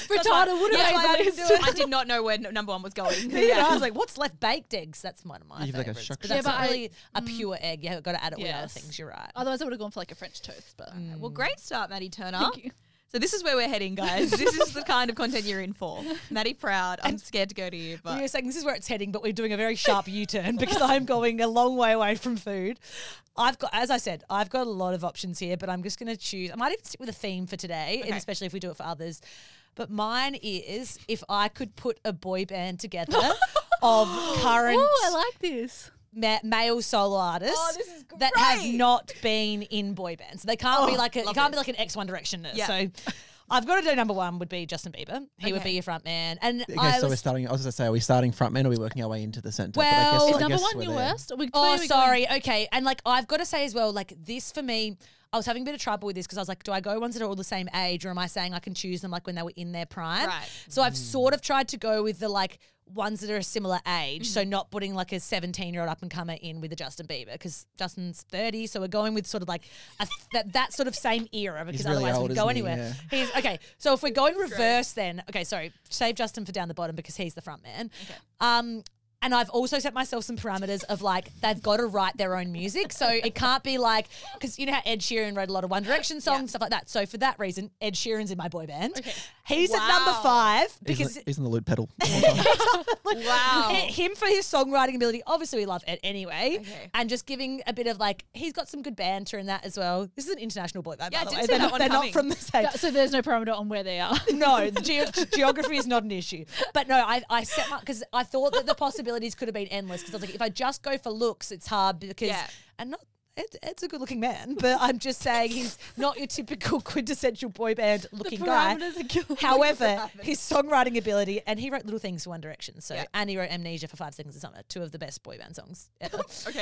Speaker 3: Frittata would have made the list.
Speaker 4: I did not know where number one was going.
Speaker 5: I was like, what's left? Baked eggs. That's one of my
Speaker 6: You have like a
Speaker 5: favorites.
Speaker 6: shuck
Speaker 5: But
Speaker 6: shuck.
Speaker 5: that's
Speaker 3: Yeah,
Speaker 5: not
Speaker 3: but
Speaker 5: really a pure egg. You have got to add it with other
Speaker 3: Yes.
Speaker 5: things. You're right.
Speaker 3: Otherwise, I would have gone for like a French toast. But
Speaker 4: Well, great start, Maddie Turner.
Speaker 3: thank you.
Speaker 4: So this is where we're heading, guys. This is the kind of content you're in for. Maddie Proud. I'm scared to go to you,
Speaker 5: We
Speaker 4: but
Speaker 5: were saying this is where it's heading, but we're doing a very sharp U-turn because I'm going a long way away from food. As I said, I've got a lot of options here, but I'm just going to choose. I might even stick with a theme for today, and especially if we do it for others. But mine is if I could put a boy band together of current
Speaker 3: Oh, I like this.
Speaker 5: male solo artists
Speaker 4: this is
Speaker 5: that have
Speaker 4: great.
Speaker 5: not been in boy bands. So they can't be like you can't be like an X One Direction nurse.
Speaker 4: Yeah.
Speaker 5: So I've got to do number one would be Justin Bieber. He would be your front man. And
Speaker 6: Okay, so we're starting. I was going to say, are we starting front men or are we working our way into the centre?
Speaker 5: Well,
Speaker 3: Is
Speaker 6: I
Speaker 3: number
Speaker 6: guess
Speaker 3: one
Speaker 6: we're
Speaker 3: your
Speaker 6: there.
Speaker 3: worst? Are we
Speaker 5: Oh,
Speaker 3: clearly
Speaker 5: sorry. Okay. And like, I've got to say as well, like this for me, I was having a bit of trouble with this because I was like, do I go ones that are all the same age or am I saying I can choose them like when they were in their prime?
Speaker 4: Right.
Speaker 5: So I've sort of tried to go with the like ones that are a similar age. So not putting like a 17-year-old up and comer in with a Justin Bieber because Justin's 30. So we're going with sort of like that sort of same era because
Speaker 6: really
Speaker 5: otherwise
Speaker 6: old,
Speaker 5: we go
Speaker 6: isn't he?
Speaker 5: anywhere.
Speaker 6: Yeah.
Speaker 5: He's okay. So if we're going reverse then, okay, sorry, save Justin for down the bottom because he's the front man. And I've also set myself some parameters of like, they've got to write their own music. So it can't be like, because you know how Ed Sheeran wrote a lot of One Direction songs, stuff like that. So for that reason, Ed Sheeran's in my boy band.
Speaker 3: Okay.
Speaker 5: He's at number 5 because
Speaker 6: He's in the loot pedal.
Speaker 4: wow.
Speaker 5: him for his songwriting ability. Obviously, we love Ed anyway.
Speaker 4: Okay.
Speaker 5: And just giving a bit of like, he's got some good banter in that as well. This is an international boy band,
Speaker 4: Yeah, I
Speaker 5: by the
Speaker 4: didn't
Speaker 5: way.
Speaker 4: see
Speaker 5: They're,
Speaker 4: that
Speaker 5: not,
Speaker 4: one
Speaker 5: they're not
Speaker 4: coming.
Speaker 5: from the same.
Speaker 3: So there's no parameter on where they are.
Speaker 5: No, the geography is not an issue. But no, I set my because I thought that the possibilities could have been endless because I was like, if I just go for looks, it's hard because and not. Ed's a good-looking man, but I'm just saying he's not your typical quintessential boy band looking guy.
Speaker 3: parameters are killing
Speaker 5: However, his songwriting ability, and he wrote Little Things for One Direction, so
Speaker 4: Yeah.
Speaker 5: and he wrote Amnesia for 5 Seconds of Summer, 2 of the best boy band songs ever.
Speaker 4: Okay.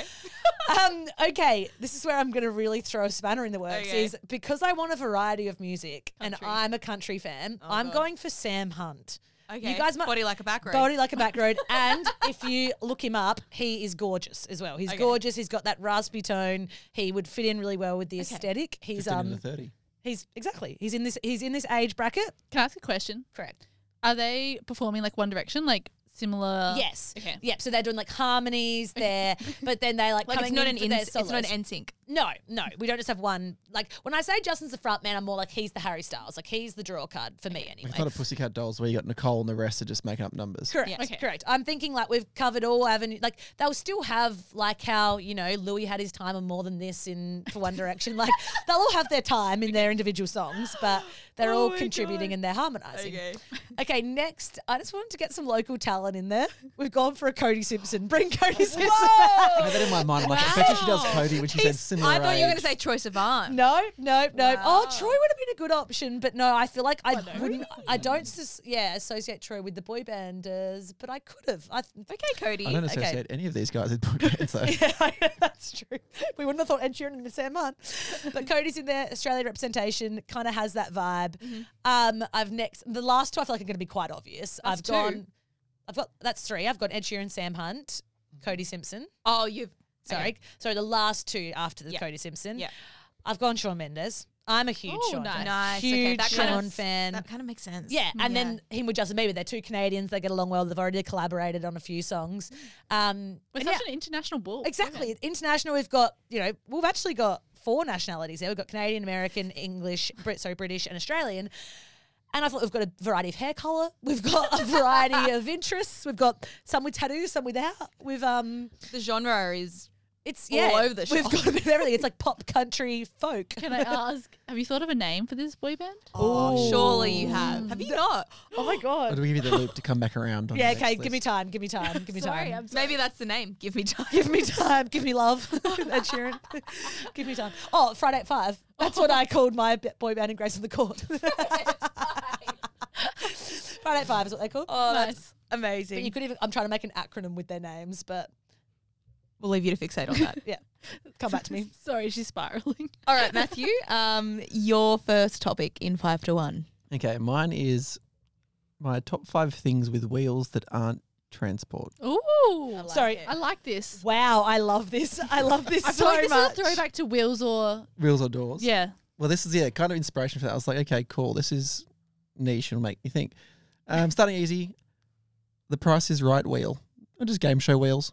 Speaker 5: Okay, this is where I'm going to really throw a spanner in the works.
Speaker 4: Okay.
Speaker 5: Is because I want a variety of music, and
Speaker 4: Country.
Speaker 5: I'm a country fan.
Speaker 4: Oh,
Speaker 5: I'm
Speaker 4: God.
Speaker 5: going for Sam Hunt.
Speaker 4: Okay.
Speaker 5: You guys might
Speaker 4: Body like a back road.
Speaker 5: Body like a back road. And if you look him up, he is gorgeous as well. He's
Speaker 4: Okay.
Speaker 5: gorgeous. He's got that raspy tone. He would fit in really well with the aesthetic. He's
Speaker 6: 15 to 30.
Speaker 5: he's exactly. He's in this age bracket.
Speaker 3: Can I ask a question?
Speaker 5: Correct.
Speaker 3: Are they performing like One Direction, like similar?
Speaker 5: Yes.
Speaker 3: Okay.
Speaker 5: Yep. So they're doing like harmonies there, but then they like
Speaker 4: Like it's
Speaker 5: coming
Speaker 4: not
Speaker 5: in
Speaker 4: an
Speaker 5: for their
Speaker 4: it's not
Speaker 5: solos.
Speaker 4: an NSYNC.
Speaker 5: No, we don't just have one. Like when I say Justin's the front man, I'm more like he's the Harry Styles. Like he's the draw card for me anyway.
Speaker 6: It's not a Pussycat Dolls where you got Nicole and the rest are just making up numbers.
Speaker 5: Correct.
Speaker 3: Yeah. Okay.
Speaker 5: Correct. I'm thinking like we've covered all avenues. Like they'll still have like how Louis had his time and More Than This in for One Direction. Like they'll all have their time in their individual songs, but they're all contributing and they're harmonizing. Okay. Next, I just wanted to get some local talent in there. We've gone for a Cody Simpson. Bring Cody Simpson.
Speaker 6: I had that in my mind. I'm like, I bet you she does Cody when she said similar
Speaker 4: I thought you were going
Speaker 6: age.
Speaker 4: to say Troye Sivan.
Speaker 5: No.
Speaker 4: Wow.
Speaker 5: Oh, Troy would have been a good option, but no, I feel like I wouldn't. I don't. Associate Troy with the boy banders, but I could have.
Speaker 4: Okay, Cody.
Speaker 6: I don't
Speaker 5: Okay.
Speaker 6: associate any of these guys with boy bands though.
Speaker 5: Yeah, that's true. We wouldn't have thought Ed Sheeran and Sam Hunt, but Cody's in there. Australian representation kind of has that vibe. The last 2 I feel like are going to be quite obvious.
Speaker 4: That's two.
Speaker 5: That's 3. I've got Ed Sheeran, Sam Hunt, Cody Simpson.
Speaker 4: Oh, you've.
Speaker 5: Sorry, the last 2 after the Cody Simpson.
Speaker 4: Yeah.
Speaker 5: I've gone Shawn Mendes. I'm a huge
Speaker 3: Oh,
Speaker 5: Shawn
Speaker 3: nice.
Speaker 5: fan.
Speaker 4: Nice.
Speaker 5: Huge
Speaker 4: Okay, that kind
Speaker 5: Shawn
Speaker 4: of
Speaker 5: fan.
Speaker 4: That kind of makes sense.
Speaker 5: Yeah, and then him with Justin Bieber. They're 2 Canadians. They get along well. They've already collaborated on a few songs.
Speaker 3: We're
Speaker 5: And
Speaker 3: such
Speaker 5: yeah,
Speaker 3: an international ball.
Speaker 5: exactly. International, we've got, we've actually got 4 nationalities there. We've got Canadian, American, English, British and Australian. And I thought we've got a variety of hair colour. We've got a variety of interests. We've got some with tattoos, some without. We've
Speaker 4: The genre is
Speaker 5: it's
Speaker 4: all over the
Speaker 5: We've
Speaker 4: shop.
Speaker 5: got a bit of everything. It's like pop, country, folk.
Speaker 3: Can I ask, have you thought of a name for this boy band?
Speaker 4: Oh, surely you have. Have you not?
Speaker 5: Oh my
Speaker 6: Or
Speaker 5: god.
Speaker 6: do we give you the loop to come back around? On
Speaker 5: Yeah,
Speaker 6: the
Speaker 5: okay,
Speaker 6: next
Speaker 5: give me
Speaker 6: list?
Speaker 5: time. Give me time. Give me time.
Speaker 4: Maybe that's the name. Give me time.
Speaker 5: Give me time. Give me love. Ed Sheeran. Give me time. Oh, Friday at 5. That's what I called my boy band in Grace of the Court. Friday at 5 is what they call.
Speaker 4: Oh,
Speaker 3: Nice.
Speaker 4: that's amazing.
Speaker 5: But you could even. I'm trying to make an acronym with their names, but
Speaker 4: we'll leave you to fixate on that.
Speaker 5: yeah, come back to me.
Speaker 3: Sorry, she's spiraling.
Speaker 4: All right, Matthew. Your first topic in 5 to 1.
Speaker 6: Okay, mine is my top 5 things with wheels that aren't transport.
Speaker 3: Ooh.
Speaker 5: Sorry.
Speaker 3: I like this.
Speaker 5: Wow, I love this. I love this
Speaker 3: I
Speaker 5: so
Speaker 3: feel like this
Speaker 5: much.
Speaker 3: is a throwback to Wheels or
Speaker 6: Wheels or doors?
Speaker 3: yeah.
Speaker 6: Well, this is kind of inspiration for that. I was like, okay, cool. This is niche and make you think. Starting easy. The Price is Right wheel. Or just game show wheels.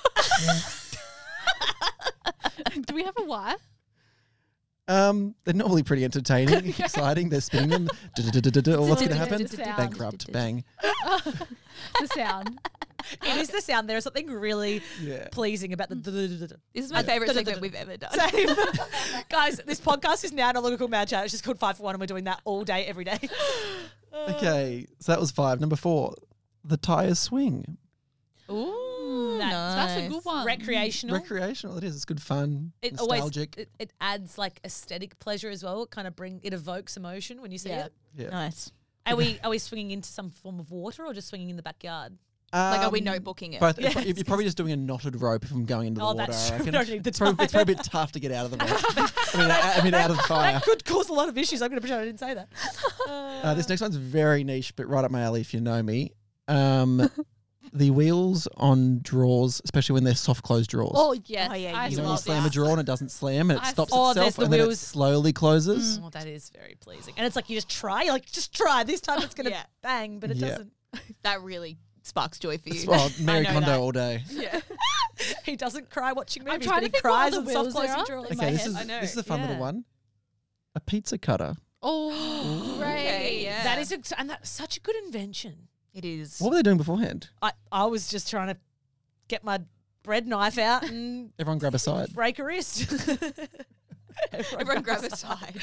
Speaker 3: Do we have a why?
Speaker 6: They're normally pretty entertaining, exciting. They're spinning them. What's going to happen?
Speaker 3: Sound.
Speaker 6: Bankrupt. Bang.
Speaker 3: The sound.
Speaker 5: It is the sound. There is something really
Speaker 6: Yeah.
Speaker 5: pleasing about the.
Speaker 4: This is my favourite segment we've ever done.
Speaker 5: Same. Guys, this podcast is now no longer called Mad Chat. It's just called 5 for 1 and we're doing that all day, every day.
Speaker 6: Okay, so that was 5. Number 4, the tires swing.
Speaker 4: Ooh,
Speaker 3: That's a
Speaker 4: nice.
Speaker 3: good one.
Speaker 5: Recreational.
Speaker 6: Recreational, it is. It's good fun.
Speaker 5: It
Speaker 6: Nostalgic.
Speaker 5: always it adds like aesthetic pleasure as well. It kind of it evokes emotion when you see it.
Speaker 6: Yeah.
Speaker 4: Nice.
Speaker 5: Are we swinging into some form of water or just swinging in the backyard?
Speaker 4: Like, are we notebooking it?
Speaker 6: Both.
Speaker 5: Yes.
Speaker 6: You're probably just doing a knotted rope if I'm going into the
Speaker 5: Oh,
Speaker 6: water.
Speaker 5: that's
Speaker 6: I
Speaker 5: true.
Speaker 6: reckon.
Speaker 5: We don't need the
Speaker 6: it's probably a bit tough to get out of the rope. I mean, out of the fire.
Speaker 5: That could cause a lot of issues. I'm going to pretend I didn't say that.
Speaker 6: This next one's very niche, but right up my alley if you know me. The wheels on drawers, especially when they're soft close drawers.
Speaker 3: Oh, yes.
Speaker 4: Oh, yeah,
Speaker 3: I
Speaker 6: you know, when you
Speaker 3: love
Speaker 6: slam a
Speaker 3: this.
Speaker 6: drawer and it doesn't slam and it
Speaker 3: I
Speaker 6: stops
Speaker 5: saw- Oh,
Speaker 6: itself
Speaker 5: there's the
Speaker 6: and then it
Speaker 5: wheels.
Speaker 6: slowly closes.
Speaker 5: Oh, that is very pleasing. And it's like you just try. You're like, just try. This time it's going to
Speaker 4: Yeah.
Speaker 5: bang, but it
Speaker 6: Yeah.
Speaker 5: doesn't.
Speaker 4: That really sparks joy for you.
Speaker 6: Well, Mary
Speaker 4: know
Speaker 6: Kondo
Speaker 4: that.
Speaker 6: all day.
Speaker 4: Yeah.
Speaker 5: He doesn't cry watching movies,
Speaker 3: trying
Speaker 5: but
Speaker 3: to
Speaker 5: he
Speaker 3: think what
Speaker 5: cries
Speaker 3: other
Speaker 5: on soft
Speaker 3: wheels there
Speaker 5: closing
Speaker 3: are.
Speaker 5: drawers.
Speaker 3: In my
Speaker 6: Okay,
Speaker 3: head.
Speaker 4: I know.
Speaker 6: this is a fun little
Speaker 5: Yeah.
Speaker 6: one. A pizza cutter.
Speaker 3: Oh, great.
Speaker 4: Okay, yeah.
Speaker 5: That is, and that's such a good invention.
Speaker 4: It is.
Speaker 6: What were they doing beforehand?
Speaker 5: I was just trying to get my bread knife out and
Speaker 6: Everyone grab a side.
Speaker 5: break a wrist.
Speaker 4: Everyone grab a side.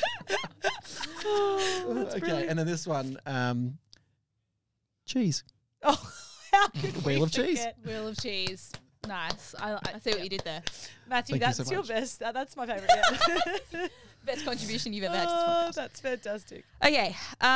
Speaker 6: Okay, and then this one, cheese.
Speaker 5: Oh, how could
Speaker 6: Wheel
Speaker 5: we
Speaker 6: of cheese.
Speaker 5: forget?
Speaker 3: Wheel of cheese. Nice.
Speaker 4: I see what you did there.
Speaker 5: Matthew,
Speaker 6: Thank you
Speaker 5: that's
Speaker 6: so
Speaker 5: your
Speaker 6: much.
Speaker 5: best. That's my favourite. Yeah.
Speaker 4: Best contribution you've ever had to this
Speaker 5: Oh,
Speaker 4: podcast.
Speaker 5: that's fantastic.
Speaker 4: Okay,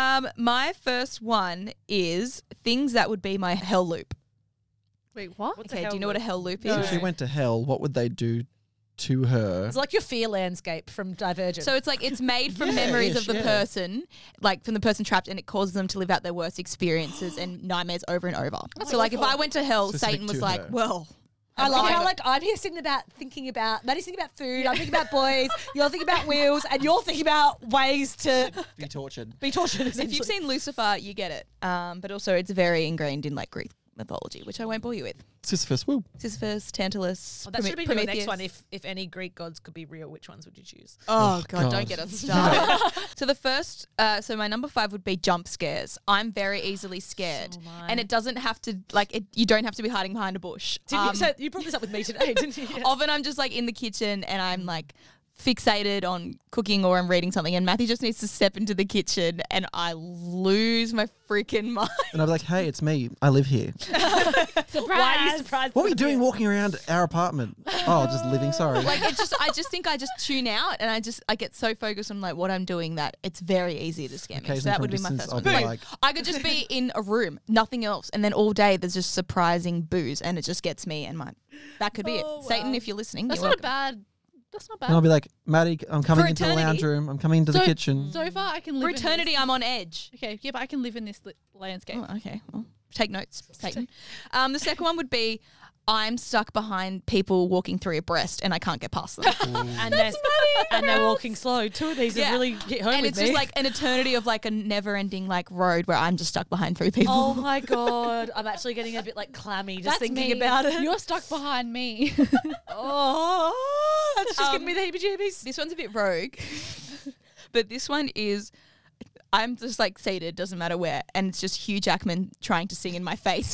Speaker 4: my first one is things that would be my hell loop.
Speaker 3: Wait, what?
Speaker 5: What's a
Speaker 4: Okay,
Speaker 5: hell
Speaker 4: do you know what a
Speaker 5: loop?
Speaker 4: hell loop
Speaker 5: No.
Speaker 6: So
Speaker 4: is?
Speaker 6: if she went to hell, what would they do to her?
Speaker 5: It's like your fear landscape from Divergent.
Speaker 4: So it's like it's made from
Speaker 6: Yeah,
Speaker 4: memories
Speaker 6: yes,
Speaker 4: of the
Speaker 6: yeah.
Speaker 4: person, like from the person trapped, and it causes them to live out their worst experiences and nightmares over and over. So like if I went to hell,
Speaker 6: Specific
Speaker 4: Satan was
Speaker 6: to
Speaker 4: like,
Speaker 6: her.
Speaker 4: well,
Speaker 5: I love
Speaker 4: Okay.
Speaker 5: how like I'm here thinking about Maddie's thinking about food, I'm thinking about boys, you're thinking about wheels, and you're thinking about ways to
Speaker 6: Be tortured.
Speaker 5: be tortured.
Speaker 4: if you've seen Lucifer, you get it. But also it's very ingrained in like Greek mythology, which I won't bore you with.
Speaker 6: Sisyphus, woo.
Speaker 4: Sisyphus, Tantalus,
Speaker 5: that should have been your next
Speaker 4: Prometheus.
Speaker 5: one. If any Greek gods could be real, which ones would you choose?
Speaker 4: Oh, God,
Speaker 6: God.
Speaker 4: don't get us started. So the first, so my number 5 would be jump scares. I'm very easily scared,
Speaker 5: So am I.
Speaker 4: and it doesn't have to you don't have to be hiding behind a bush.
Speaker 5: So you brought this up with me today, didn't you? Yeah.
Speaker 4: Often I'm just like in the kitchen and I'm like fixated on cooking or I'm reading something, and Matthew just needs to step into the kitchen and I lose my freaking mind.
Speaker 6: And I'd be like, hey, it's me. I live here.
Speaker 3: Surprise.
Speaker 5: Why are you surprised?
Speaker 6: What were you doing walking around our apartment? Oh, just living, sorry.
Speaker 4: Like I just think I just tune out and I get so focused on like what I'm doing that it's very easy to scare me. So
Speaker 6: Occasionally
Speaker 4: that
Speaker 6: from
Speaker 4: would be my
Speaker 6: distance,
Speaker 4: first
Speaker 6: I'd
Speaker 4: one.
Speaker 6: be
Speaker 4: Like,
Speaker 6: like,
Speaker 4: I could just be in a room, nothing else, and then all day there's just surprising booze and it just gets me and that could be
Speaker 5: Oh,
Speaker 4: it. Satan,
Speaker 5: wow.
Speaker 4: if you're listening,
Speaker 3: That's
Speaker 4: you're
Speaker 3: not a
Speaker 4: welcome.
Speaker 3: bad. That's not
Speaker 6: and I'll
Speaker 3: bad.
Speaker 6: be like, Maddie, I'm coming
Speaker 4: For
Speaker 6: into the lounge
Speaker 4: eternity.
Speaker 6: room. I'm coming into the
Speaker 3: So-
Speaker 6: kitchen.
Speaker 3: So far, I can live
Speaker 4: For
Speaker 3: in this.
Speaker 4: eternity, I'm on edge.
Speaker 3: Okay, yeah, but I can live in this landscape.
Speaker 4: Oh, okay. Well, take notes, Satan. The second one would be I'm stuck behind people walking through abreast and I can't get past them.
Speaker 5: and they're walking slow. Two of these
Speaker 4: Yeah.
Speaker 5: have really hit home
Speaker 4: And
Speaker 5: with
Speaker 4: it's
Speaker 5: me.
Speaker 4: just like an eternity of like a never-ending like road where I'm just stuck behind 3 people.
Speaker 5: oh my god, I'm actually getting a bit like clammy just
Speaker 3: That's
Speaker 5: thinking
Speaker 3: me.
Speaker 5: about it.
Speaker 3: You're stuck behind me.
Speaker 5: Oh, that's just giving me the heebie-jeebies.
Speaker 4: This one's a bit rogue, but this one is I'm just like seated, doesn't matter where, and it's just Hugh Jackman trying to sing in my face.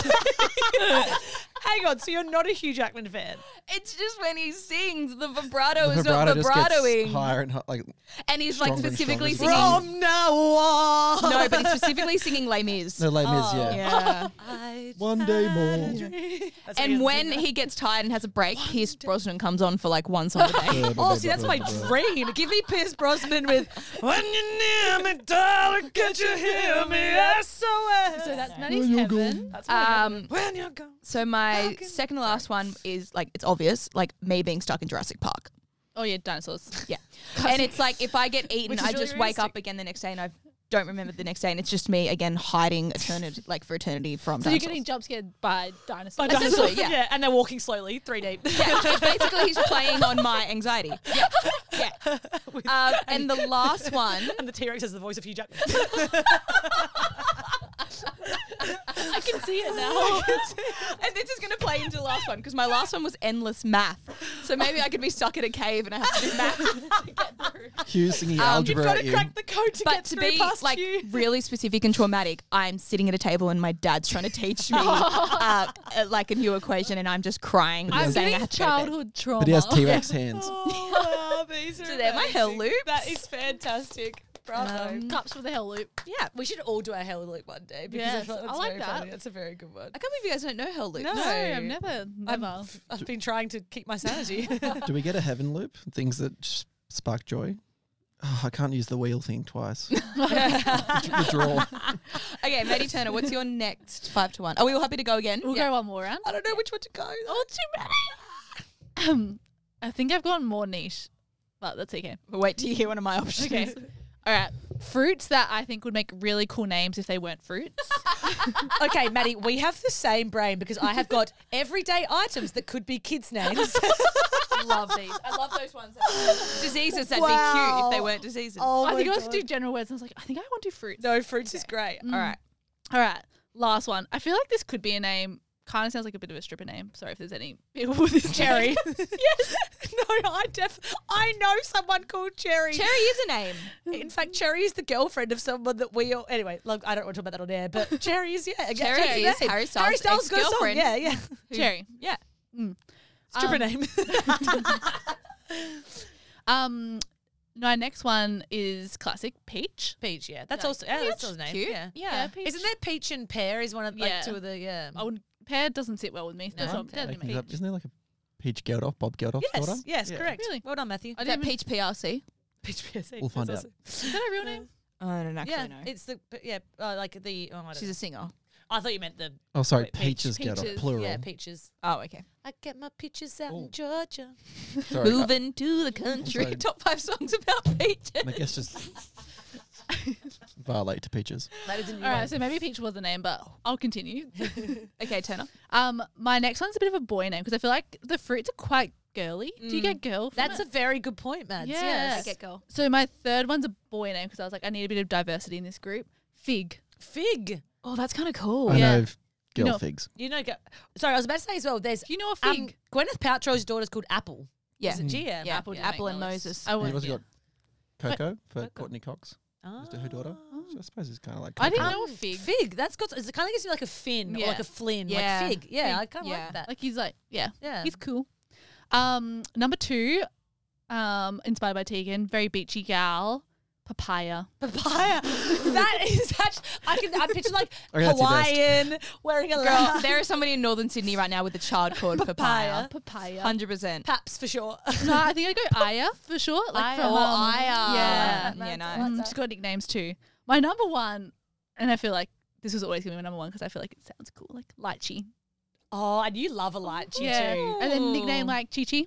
Speaker 5: Hang on, so you're not a Hugh Jackman fan?
Speaker 4: It's just when he sings, the vibrato
Speaker 6: The
Speaker 4: is not
Speaker 6: vibrato just gets
Speaker 4: vibratoing,
Speaker 6: higher and like
Speaker 4: and he's like
Speaker 6: stronger and
Speaker 4: specifically
Speaker 6: stronger.
Speaker 4: singing.
Speaker 5: From now on.
Speaker 4: No, but he's specifically singing Les Mis.
Speaker 6: no Les Mis, yeah.
Speaker 4: Yeah.
Speaker 6: One day more.
Speaker 5: That's
Speaker 4: And
Speaker 5: what
Speaker 4: when he gets tired and has a break, Pierce Brosnan comes on for like one song a day.
Speaker 5: Oh, see, that's my dream. Give me Pierce Brosnan with "When you're near me, darling, can't you hear me? SOS."
Speaker 3: So that is heaven.
Speaker 5: That's what I
Speaker 4: Um,
Speaker 5: when you're gone.
Speaker 4: so my second to last one is like it's obvious, like me being stuck in Jurassic Park.
Speaker 3: Oh yeah, dinosaurs.
Speaker 4: Yeah, and it's like if I get eaten,
Speaker 5: Which is
Speaker 4: I
Speaker 5: really
Speaker 4: just wake up
Speaker 5: realistic.
Speaker 4: again the next day and I've don't remember the next day, and it's just me again hiding for eternity from
Speaker 3: So you're
Speaker 4: dinosaurs.
Speaker 3: getting jump scared by dinosaurs.
Speaker 4: Essentially, yeah.
Speaker 5: and they're walking slowly, 3 deep.
Speaker 4: Yeah, basically he's playing on my anxiety. Yeah. And the last one,
Speaker 5: And the T-Rex has the voice of Hugh Jackman.
Speaker 3: I can see it now.
Speaker 4: and this is going to play into the last one because my last one was endless math. So maybe I could be stuck in a cave and I have to do math to get through.
Speaker 6: Hugh's singing
Speaker 5: You've
Speaker 6: algebra
Speaker 5: got
Speaker 6: at
Speaker 5: to
Speaker 6: you.
Speaker 5: crack the code to
Speaker 4: But
Speaker 5: get
Speaker 4: to
Speaker 5: through
Speaker 4: be
Speaker 5: past
Speaker 4: like
Speaker 5: you.
Speaker 4: really specific and traumatic, I'm sitting at a table and my dad's trying to teach me like a new equation, and I'm just crying,
Speaker 3: I'm
Speaker 4: saying I
Speaker 3: getting
Speaker 4: have to go to bed.
Speaker 3: childhood trauma.
Speaker 6: But he has T-Rex hands.
Speaker 5: Oh, these are
Speaker 4: So they're my hell
Speaker 5: amazing.
Speaker 4: loops.
Speaker 5: That is fantastic. Bravo.
Speaker 3: Cups for the hell loop.
Speaker 5: Yeah, we should all do a hell loop one day because
Speaker 3: Yes,
Speaker 5: I feel like
Speaker 3: I
Speaker 5: that's
Speaker 3: like
Speaker 5: very
Speaker 3: that.
Speaker 5: funny. That's a very good one.
Speaker 4: I can't believe you guys don't know hell loops.
Speaker 5: No.
Speaker 3: No, I've never.
Speaker 5: I've been trying to keep my sanity.
Speaker 6: Do we get a heaven loop? Things that spark joy? Oh, I can't use the wheel thing twice. Withdraw.
Speaker 4: Okay, Maddie Turner, what's your next 5 to 1? Are we all happy to go again?
Speaker 3: We'll go one more round.
Speaker 5: I don't know which one to go.
Speaker 3: Oh, too many. I think I've gone more niche, but that's okay.
Speaker 4: We'll wait till you hear one of my options.
Speaker 3: Okay. All right. Fruits that I think would make really cool names if they weren't fruits.
Speaker 5: Okay, Maddie, we have the same brain because I have got everyday items that could be kids' names.
Speaker 4: Love these. I love those ones. Diseases that'd be cute if they weren't diseases.
Speaker 5: Oh
Speaker 3: I think I
Speaker 5: my
Speaker 3: was to do general words. And I was like, I think I want to do fruits.
Speaker 5: No, fruits is great.
Speaker 3: Mm.
Speaker 5: All right.
Speaker 3: All right. Last one. I feel like this could be a name. Kind of sounds like a bit of a stripper name. Sorry if there's any people with this
Speaker 5: Cherry.
Speaker 3: name.
Speaker 5: Yes. No, I know someone called Cherry.
Speaker 4: Cherry is a name.
Speaker 5: In fact, Cherry is the girlfriend of someone that we all. Anyway, look, I don't want to talk about that on air, but Cherry is
Speaker 4: Cherry is Harry Styles'
Speaker 5: Harry Styles' got a song.
Speaker 4: ex-girlfriend.
Speaker 5: Yeah, yeah.
Speaker 3: Cherry.
Speaker 4: Yeah.
Speaker 5: Stripper name.
Speaker 3: My next one is classic Peach.
Speaker 5: Peach. Yeah, that's
Speaker 3: Yeah.
Speaker 5: also that's his name.
Speaker 4: Cute.
Speaker 5: Yeah.
Speaker 3: Yeah, Peach.
Speaker 5: Isn't there Peach and Pear? Is one of like
Speaker 3: Yeah.
Speaker 5: two of the
Speaker 3: I wouldn't. Pear doesn't sit well with me. That's
Speaker 5: No?
Speaker 3: not, doesn't
Speaker 6: Making
Speaker 3: make
Speaker 6: it up. Isn't there like a Peach Geldof, Bob Geldof's daughter?
Speaker 5: Yes,
Speaker 6: Yeah.
Speaker 5: correct.
Speaker 3: Really?
Speaker 5: Well done, Matthew.
Speaker 3: I
Speaker 4: Is that
Speaker 3: didn't
Speaker 4: Peach PRC?
Speaker 5: Peach PSA.
Speaker 6: We'll find
Speaker 5: That's
Speaker 6: out.
Speaker 5: also-
Speaker 3: Is that a real name?
Speaker 4: I don't actually
Speaker 5: Yeah,
Speaker 4: know.
Speaker 5: it's the like the. Oh, I don't
Speaker 4: She's
Speaker 5: know.
Speaker 4: a singer.
Speaker 5: I thought you meant the.
Speaker 6: Oh, sorry,
Speaker 5: Wait, Peach.
Speaker 6: Peaches Geldof,
Speaker 3: Peaches.
Speaker 6: plural.
Speaker 5: Yeah, peaches.
Speaker 4: Oh, okay.
Speaker 5: I get my peaches out
Speaker 6: Oh.
Speaker 5: in Georgia.
Speaker 6: Sorry,
Speaker 4: Moving to the country.
Speaker 6: sorry.
Speaker 4: Top 5 songs about peaches.
Speaker 6: I guess just violate to Peaches.
Speaker 5: That is a new
Speaker 3: All right,
Speaker 5: one.
Speaker 3: so maybe Peach was the name, but I'll continue.
Speaker 4: Okay, Turner.
Speaker 3: My next one's a bit of a boy name because I feel like the fruits are quite girly. Do you get girl? from
Speaker 5: That's
Speaker 3: it?
Speaker 5: a very good point, Mads.
Speaker 3: Yes.
Speaker 5: Yes.
Speaker 4: Get girl.
Speaker 3: So my third one's a boy name because I was like, I need a bit of diversity in this group. Fig.
Speaker 5: Fig.
Speaker 4: Oh, that's kind of cool.
Speaker 6: I
Speaker 3: Yeah.
Speaker 6: know girl
Speaker 3: know-
Speaker 6: figs.
Speaker 5: You know, sorry, I was about to say as well. There's
Speaker 3: Do you know a fig?
Speaker 5: Gwyneth Paltrow's daughter's called Apple.
Speaker 4: Yeah.
Speaker 5: Is it Gia?
Speaker 4: Yeah.
Speaker 3: Apple
Speaker 4: Apple,
Speaker 3: didn't make
Speaker 4: and
Speaker 3: my list.
Speaker 4: Moses.
Speaker 3: I
Speaker 6: And
Speaker 3: would.
Speaker 6: you've also got Coco for
Speaker 5: Coco.
Speaker 6: Courtney Cox.
Speaker 5: Ah.
Speaker 6: Is her daughter? So I suppose it's kind of like
Speaker 3: I
Speaker 6: Coco.
Speaker 3: didn't know a fig.
Speaker 5: Fig. That's got. It kind of gives me like a fin or
Speaker 3: Yeah.
Speaker 5: like a flin.
Speaker 4: Yeah.
Speaker 5: Like fig. Yeah,
Speaker 3: Fig.
Speaker 5: I kind of
Speaker 4: Yeah.
Speaker 5: like that.
Speaker 3: Like he's like, yeah,
Speaker 5: Yeah.
Speaker 3: he's cool. Number 2, inspired by Tegan, very beachy gal, papaya.
Speaker 5: Papaya. That is actually. I picture like
Speaker 6: Okay, that's your best.
Speaker 5: Hawaiian wearing a
Speaker 4: Girl, there is somebody in northern Sydney right now with a child called Papaya.
Speaker 3: Papaya.
Speaker 4: 100%.
Speaker 5: Paps for sure.
Speaker 3: No, I think I'd go Aya for sure. Like
Speaker 5: Aya.
Speaker 3: from
Speaker 5: Oh,
Speaker 3: Aya.
Speaker 4: Yeah.
Speaker 5: That's-
Speaker 4: Yeah, no.
Speaker 5: I like that.
Speaker 3: She's got nicknames too. My number 1, and I feel like this was always going to be my number 1 because I feel like it sounds cool, like Lychee.
Speaker 5: Oh, and you love a lychee
Speaker 3: Yeah.
Speaker 5: too.
Speaker 3: And then nickname like Chi-Chi.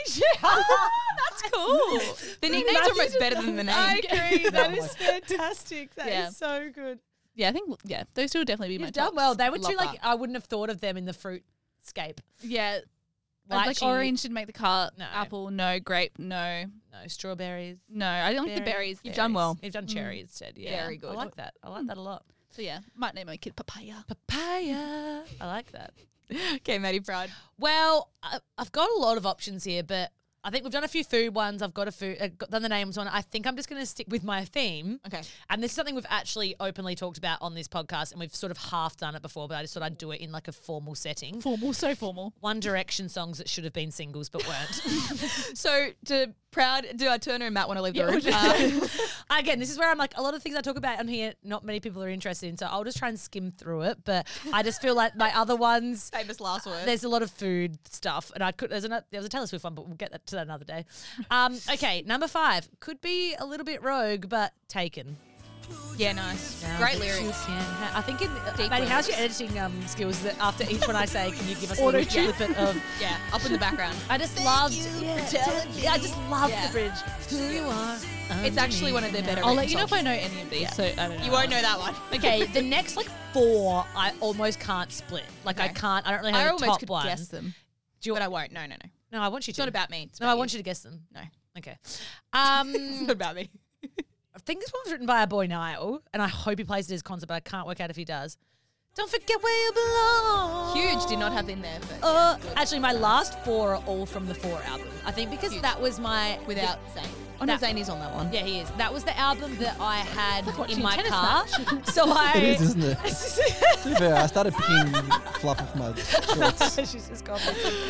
Speaker 5: That's
Speaker 4: Cool. The nickname's almost better than the name.
Speaker 5: I agree. That is fantastic. That is
Speaker 3: Yeah.
Speaker 5: so good.
Speaker 3: Yeah, I think, those two would definitely be my
Speaker 5: You've done
Speaker 3: tops.
Speaker 5: well. They were
Speaker 4: Love
Speaker 5: two like
Speaker 4: that.
Speaker 5: I wouldn't have thought of them in the fruit scape.
Speaker 3: Yeah. Like
Speaker 5: Lychee,
Speaker 3: orange didn't make the cut.
Speaker 5: No.
Speaker 3: Apple, no. Grape, no.
Speaker 5: no strawberries.
Speaker 3: No, I don't like the berries.
Speaker 4: You've done well.
Speaker 5: You've done cherry instead. Yeah,
Speaker 4: Very good.
Speaker 5: I like that. I like that a lot.
Speaker 3: So yeah, might name my kid Papaya.
Speaker 5: Papaya. I like that.
Speaker 4: Okay, Maddie Proud.
Speaker 5: Well, I've got a lot of options here, but I think we've done a few food ones. I've got done the names one. I think I'm just going to stick with my theme.
Speaker 4: Okay.
Speaker 5: And this is something we've actually openly talked about on this podcast, and we've sort of half done it before, but I just thought I'd do it in like a formal setting.
Speaker 3: Formal, so formal.
Speaker 5: One Direction songs that should have been singles but weren't.
Speaker 4: So, do Turner and Matt want to leave the room?
Speaker 5: Again, this is where I'm like, a lot of things I talk about on here, not many people are interested in, so I'll just try and skim through it. But I just feel like my other ones,
Speaker 4: Famous last word.
Speaker 5: there's a lot of food stuff, and there was a Taylor Swift one, but we'll get to that another day. Okay, number 5 could be a little bit rogue, but Taken.
Speaker 4: Yeah, nice.
Speaker 5: Now
Speaker 4: Great
Speaker 5: that
Speaker 4: lyrics.
Speaker 5: she's- yeah. I think,
Speaker 4: Deep
Speaker 5: Maddie, how's your
Speaker 4: lyrics.
Speaker 5: editing skills that after each one I say, can you give us a little snippet of.
Speaker 4: Yeah, up in the background.
Speaker 5: I just loved. Yeah, I just loved
Speaker 4: Yeah.
Speaker 5: the bridge. Who you are.
Speaker 4: It's actually one of their better.
Speaker 3: I'll let
Speaker 4: written
Speaker 3: you know if
Speaker 4: songs.
Speaker 3: I know any of these. So I don't know.
Speaker 4: You won't know that one.
Speaker 5: Okay, the next like 4, I almost can't split. Like I
Speaker 4: Okay.
Speaker 5: can't. I don't really
Speaker 4: I
Speaker 5: have a
Speaker 4: almost
Speaker 5: top
Speaker 4: could
Speaker 5: one.
Speaker 4: guess them,
Speaker 5: Do you,
Speaker 4: but I won't. No.
Speaker 5: no, I want you
Speaker 4: It's
Speaker 5: to.
Speaker 4: not about me. It's
Speaker 5: No,
Speaker 4: about
Speaker 5: I want you to guess them.
Speaker 4: No.
Speaker 5: Okay.
Speaker 4: It's not about me.
Speaker 5: I think this one was written by our boy Niall, and I hope he plays it at his concert, but I can't work out if he does. Don't forget where you belong.
Speaker 4: Huge did not have in there, but
Speaker 5: Actually, my last 4 are all from the 4 album. I think because
Speaker 4: Huge.
Speaker 5: that was my
Speaker 4: without Zayn. Oh no, Zayn is on that one.
Speaker 5: Yeah, he is. That was the album that I had
Speaker 3: watching
Speaker 5: in
Speaker 3: a
Speaker 5: my
Speaker 3: tennis
Speaker 5: car. So I.
Speaker 6: It is, isn't it? To be fair, I started picking fluff off my shorts.
Speaker 5: She's just gone.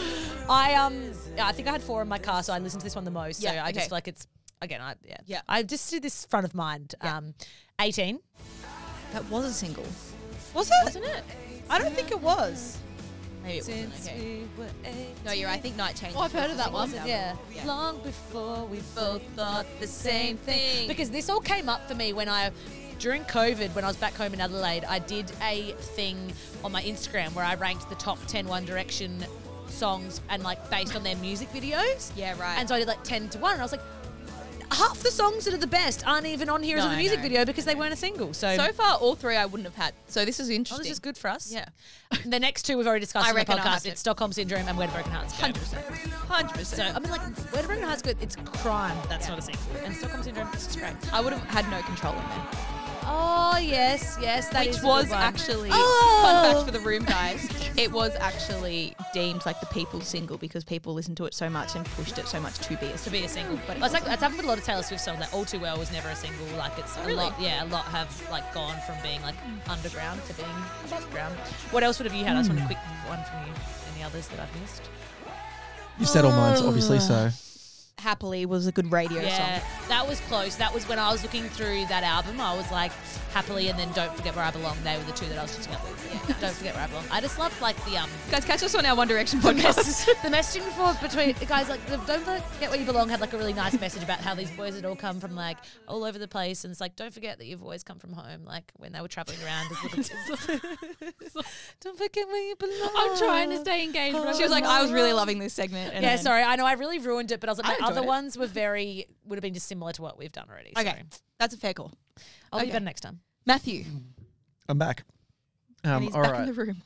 Speaker 5: I think I had 4 in my car, so I listened to this one the most. So
Speaker 4: Yeah,
Speaker 5: I just
Speaker 4: okay.
Speaker 5: feel like it's again.
Speaker 4: Yeah.
Speaker 5: I just did this front of mind. 18.
Speaker 4: That was a single.
Speaker 5: Was it? Wasn't it?
Speaker 4: I don't think it was. Maybe it wasn't. Okay. No, you're right. I think Night Changes.
Speaker 3: Oh, I've heard of that
Speaker 4: was
Speaker 3: one.
Speaker 4: a
Speaker 5: Yeah.
Speaker 4: single. Yeah.
Speaker 5: Long before we both thought the same thing. Because this all came up for me when during COVID, when I was back home in Adelaide, I did a thing on my Instagram where I ranked the top 10 One Direction songs and like based on their music videos.
Speaker 4: Yeah, right.
Speaker 5: And so I did like 10 to 1 and I was like, half the songs that are the best aren't even on here as
Speaker 4: No,
Speaker 5: a
Speaker 4: I
Speaker 5: music
Speaker 4: know.
Speaker 5: video because they weren't a single. So
Speaker 4: far, all 3 I wouldn't have had. So this is
Speaker 5: oh,
Speaker 4: interesting.
Speaker 5: this is good for us.
Speaker 4: Yeah.
Speaker 5: The next 2 we've already discussed
Speaker 4: I
Speaker 5: on the
Speaker 4: reckon I'll have
Speaker 5: podcast.
Speaker 4: to-
Speaker 5: It's Stockholm Syndrome and Where Do Broken Hearts Go.
Speaker 4: 100%.
Speaker 5: So, I mean, like, Where Do Broken Hearts Go, it's crime. That's not a single. And Stockholm Syndrome, it's just great.
Speaker 4: I would have had No Control in there.
Speaker 5: Oh, yes, that
Speaker 4: Which
Speaker 5: is a
Speaker 4: was
Speaker 5: good one.
Speaker 4: actually,
Speaker 5: Oh.
Speaker 4: fun fact for the room, guys, it was actually deemed like the people's single because people listened to it so much and pushed it so much to be a
Speaker 5: to
Speaker 4: single.
Speaker 5: be a single. But it's like, that's happened with a lot of Taylor Swift songs. Like, All Too Well was never a single. Like, it's a lot, a lot have, like, gone from being, like, underground to being above ground. What else would have you had? I just want a quick one from you. Any others that I've missed?
Speaker 6: You've said all mine, obviously, so.
Speaker 4: Happily was a good radio
Speaker 5: Yeah,
Speaker 4: song.
Speaker 5: that was close. That was when I was looking through that album. I was like, Happily, and then Don't Forget Where I Belong. They were the 2 that I was stitching up with. Yeah, Don't Forget Where I Belong. I just loved like the
Speaker 4: Guys, catch us on our One Direction podcast.
Speaker 5: the messaging for between the guys, like the Don't Forget Where You Belong had like a really nice message about how these boys had all come from like all over the place, and it's like, don't forget that you've always come from home, like when they were traveling around as little kids. Don't forget where you belong.
Speaker 3: I'm trying to stay engaged. But
Speaker 4: She was like, I was really loving this segment. And
Speaker 5: Yeah,
Speaker 4: then-
Speaker 5: sorry, I know I really ruined it, but I was
Speaker 4: I
Speaker 5: like, my
Speaker 4: enjoyed
Speaker 5: other
Speaker 4: it.
Speaker 5: ones would have been just similar to what we've done already.
Speaker 4: Okay,
Speaker 5: Sorry.
Speaker 4: that's a fair call.
Speaker 5: I'll be
Speaker 4: Okay.
Speaker 5: better next time.
Speaker 4: Matthew,
Speaker 6: I'm back.
Speaker 4: and he's
Speaker 6: All
Speaker 4: back
Speaker 6: right.
Speaker 4: in the room.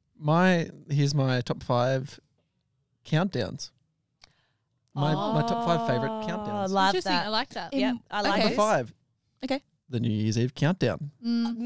Speaker 6: Here's my top 5 countdowns. My top 5 favourite countdowns.
Speaker 5: Love
Speaker 3: Interesting. I
Speaker 5: that.
Speaker 3: like that.
Speaker 5: Yeah, I like
Speaker 6: Number
Speaker 4: Okay.
Speaker 5: it.
Speaker 6: 5.
Speaker 4: Okay.
Speaker 6: The New Year's Eve countdown.
Speaker 3: Mm.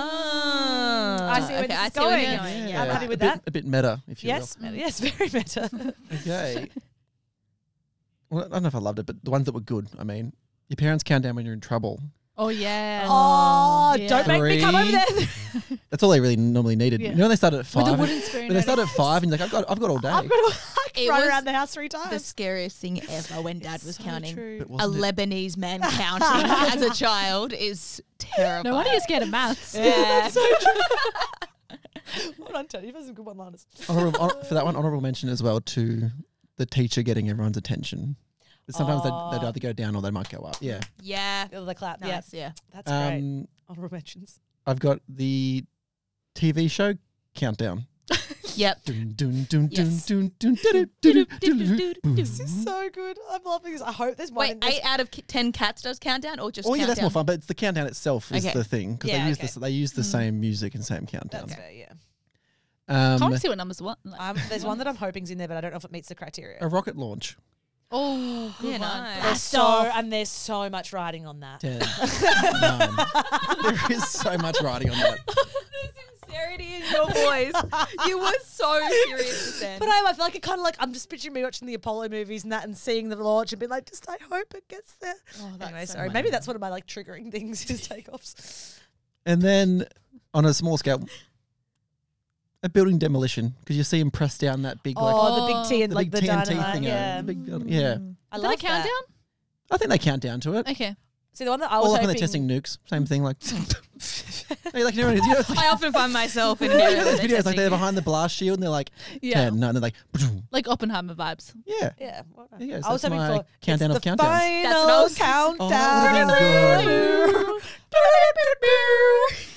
Speaker 4: Oh.
Speaker 5: I see where this is
Speaker 4: I see where
Speaker 5: going.
Speaker 4: you're going.
Speaker 5: Yeah, I'm happy with
Speaker 6: a bit,
Speaker 5: that.
Speaker 6: A bit meta, if you
Speaker 5: Yes, yes, very better.
Speaker 6: will. Okay. Well, I don't know if I loved it, but the ones that were good, I mean, your parents count down when you're in trouble.
Speaker 3: Oh yeah.
Speaker 5: Oh,
Speaker 3: Yeah.
Speaker 5: don't make me come over there.
Speaker 6: That's all they really normally needed.
Speaker 3: Yeah.
Speaker 6: You know when they started at 5?
Speaker 3: With a wooden spoon.
Speaker 6: When they started at 5 and you're like, I've got all day.
Speaker 5: I've got to
Speaker 4: It
Speaker 5: run
Speaker 4: was
Speaker 5: around the house 3
Speaker 4: The
Speaker 5: times.
Speaker 4: scariest thing ever when Dad was counting.
Speaker 6: But
Speaker 4: A
Speaker 6: wasn't it-
Speaker 4: Lebanese man counting as a child is terrifying.
Speaker 3: No wonder you're scared of maths.
Speaker 4: Yeah.
Speaker 5: Hold on, Tony. You've had some good one-liners.
Speaker 6: for that one, honourable mention as well to the teacher getting everyone's attention. Sometimes they'd either go down or they might go up. Yeah.
Speaker 4: Yeah.
Speaker 5: The clap.
Speaker 4: Nice.
Speaker 5: Yeah,
Speaker 4: Yeah.
Speaker 5: that's great.
Speaker 6: Um,
Speaker 5: Honorable mentions.
Speaker 6: I've got the TV show countdown.
Speaker 4: Yep.
Speaker 6: Dun, dun, dun,
Speaker 4: Yes.
Speaker 6: dun, dun, dun, dun, dun, dun, dun.
Speaker 5: This is so good. I'm loving this. I hope there's one.
Speaker 4: Wait, 8 out of 10 cats does countdown or just
Speaker 6: Oh yeah, that's more
Speaker 4: countdown?
Speaker 6: fun. But it's the countdown itself is
Speaker 4: Okay.
Speaker 6: the thing because
Speaker 5: Yeah,
Speaker 6: they use
Speaker 5: okay.
Speaker 6: they use the same music and same countdown.
Speaker 5: That's fair, yeah.
Speaker 3: Can't see what numbers what. Like,
Speaker 5: There's one that I'm hoping's in there, but I don't know if it meets the criteria.
Speaker 6: A rocket launch.
Speaker 3: oh, good
Speaker 4: Yeah,
Speaker 3: one.
Speaker 4: nice.
Speaker 5: There's so much riding on that.
Speaker 6: 10, 9. There is so much riding on that.
Speaker 4: Sincerity in your voice. You were so serious then.
Speaker 5: But I feel like it kind of like I'm just picturing me watching the Apollo movies and that and seeing the launch and being like, just I hope it gets there. Anyway,
Speaker 4: so
Speaker 5: sorry. Maybe that's one of my like triggering things is takeoffs.
Speaker 6: And then on a small scale, a building demolition because you see them press down that big like
Speaker 5: Oh, the big T and
Speaker 6: the
Speaker 5: like
Speaker 6: big
Speaker 5: the
Speaker 6: TNT
Speaker 5: dynamite.
Speaker 6: thing.
Speaker 5: Yeah,
Speaker 6: The big building. Yeah,
Speaker 5: I
Speaker 3: Is
Speaker 5: love
Speaker 3: that a countdown?
Speaker 6: I think they count down to it.
Speaker 3: Okay.
Speaker 5: See, the one that I was
Speaker 6: Or like when
Speaker 5: hoping.
Speaker 6: they're testing nukes, same thing. Like, Hey, like you know, it's like,
Speaker 4: I often find myself in
Speaker 6: you know those
Speaker 4: those
Speaker 6: videos like they're behind the blast shield and they're like
Speaker 3: Yeah.
Speaker 6: 10, 9, and they're like,
Speaker 3: Like Oppenheimer vibes.
Speaker 6: yeah.
Speaker 5: Yeah, well done.
Speaker 6: There you go. So
Speaker 5: I was
Speaker 6: that's
Speaker 5: hoping
Speaker 6: my
Speaker 5: for
Speaker 6: countdown
Speaker 5: it's
Speaker 6: of
Speaker 5: the
Speaker 6: countdowns.
Speaker 5: final
Speaker 4: That's what I was-
Speaker 5: countdown.
Speaker 6: Oh, that would have been good.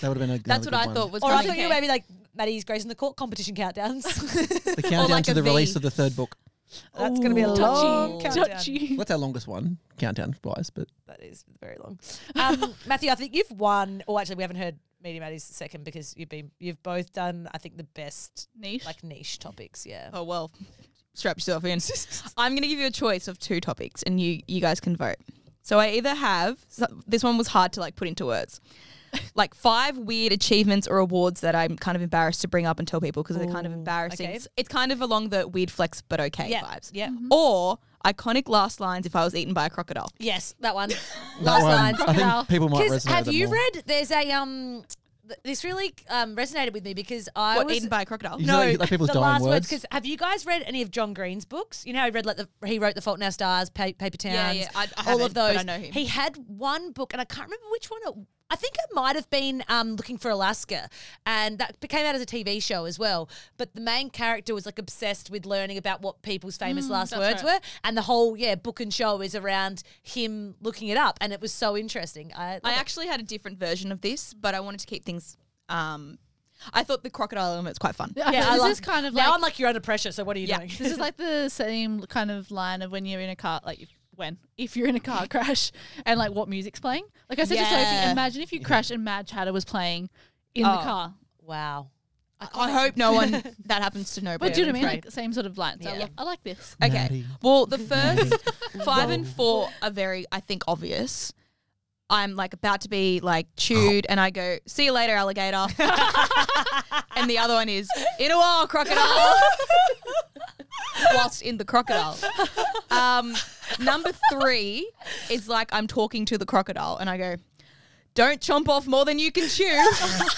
Speaker 6: That would have been a
Speaker 4: That's what I thought was
Speaker 5: Or I
Speaker 4: coming.
Speaker 5: thought you were maybe like Maddie's Grace in the Court competition countdowns.
Speaker 6: the countdown
Speaker 4: like
Speaker 6: to
Speaker 4: a
Speaker 6: the
Speaker 4: V.
Speaker 6: release of the third book.
Speaker 5: That's going to be a
Speaker 3: Ooh,
Speaker 5: long
Speaker 3: touchy,
Speaker 5: countdown.
Speaker 3: touchy.
Speaker 6: What's our longest one, countdown wise? But
Speaker 5: That is very long. Matthew, I think you've won. Or actually, we haven't heard Meaty Maddie's second because you've both done, I think, the best
Speaker 3: Niche.
Speaker 5: like niche topics. Yeah.
Speaker 4: Oh, well, strap yourself in. I'm going to give you a choice of 2 topics and you guys can vote. So I either have, this one was hard to like put into words, like 5 weird achievements or awards that I'm kind of embarrassed to bring up and tell people because they're kind of embarrassing.
Speaker 5: okay.
Speaker 4: It's kind of along the weird flex but okay
Speaker 5: Yeah.
Speaker 4: vibes.
Speaker 5: Yeah.
Speaker 4: Or iconic last lines if I was eaten by a crocodile.
Speaker 5: Yes, that one.
Speaker 6: that
Speaker 5: Last
Speaker 6: one,
Speaker 5: lines.
Speaker 6: I think people might
Speaker 5: Because
Speaker 6: resonate
Speaker 5: have
Speaker 6: with it
Speaker 5: you
Speaker 6: more.
Speaker 5: read? There's a this really resonated with me because I
Speaker 4: What,
Speaker 5: was
Speaker 4: eaten by a crocodile?
Speaker 6: You
Speaker 5: no
Speaker 6: know, like people's
Speaker 5: the
Speaker 6: dying
Speaker 5: last words.
Speaker 6: words?
Speaker 5: Because have you guys read any of John Green's books? You know, how he wrote The Fault in Our Stars, Paper Towns,
Speaker 4: Yeah, I
Speaker 5: all
Speaker 4: haven't,
Speaker 5: of those.
Speaker 4: but I know him.
Speaker 5: He had one book, and I can't remember which one. I think it might have been Looking for Alaska, and that came out as a TV show as well. But the main character was like obsessed with learning about what people's famous last
Speaker 3: that's
Speaker 5: words
Speaker 3: right.
Speaker 5: were, and the whole book and show is around him looking it up, and it was so interesting.
Speaker 4: I actually had a different version of this, but I wanted to keep things. I thought the crocodile element's quite fun.
Speaker 3: I
Speaker 5: I
Speaker 3: this
Speaker 5: like-
Speaker 3: is kind of
Speaker 5: now
Speaker 3: like
Speaker 5: I'm like, you're under pressure. So what are you
Speaker 4: Yeah.
Speaker 5: doing?
Speaker 3: this is like the same kind of line of when you're in a car, like if you're in a car crash and like what music's playing. Like I said to
Speaker 4: Yeah.
Speaker 3: Sophie, imagine if you crashed and Mad Chatter was playing in the
Speaker 4: Oh.
Speaker 3: car.
Speaker 5: Wow.
Speaker 4: I hope no one that happens to nobody.
Speaker 3: But do you know what I mean?
Speaker 4: Right.
Speaker 3: Like same sort of lines.
Speaker 5: Yeah.
Speaker 3: I like this.
Speaker 4: Okay.
Speaker 6: Maddie.
Speaker 4: Well, the first 5 and 4 are very, I think, obvious. I'm like about to be like chewed, and I go, "See you later, alligator." And the other one is, "In a while, crocodile." Whilst in the crocodile. Number 3 is like I'm talking to the crocodile, and I go, "Don't chomp off more than you can chew."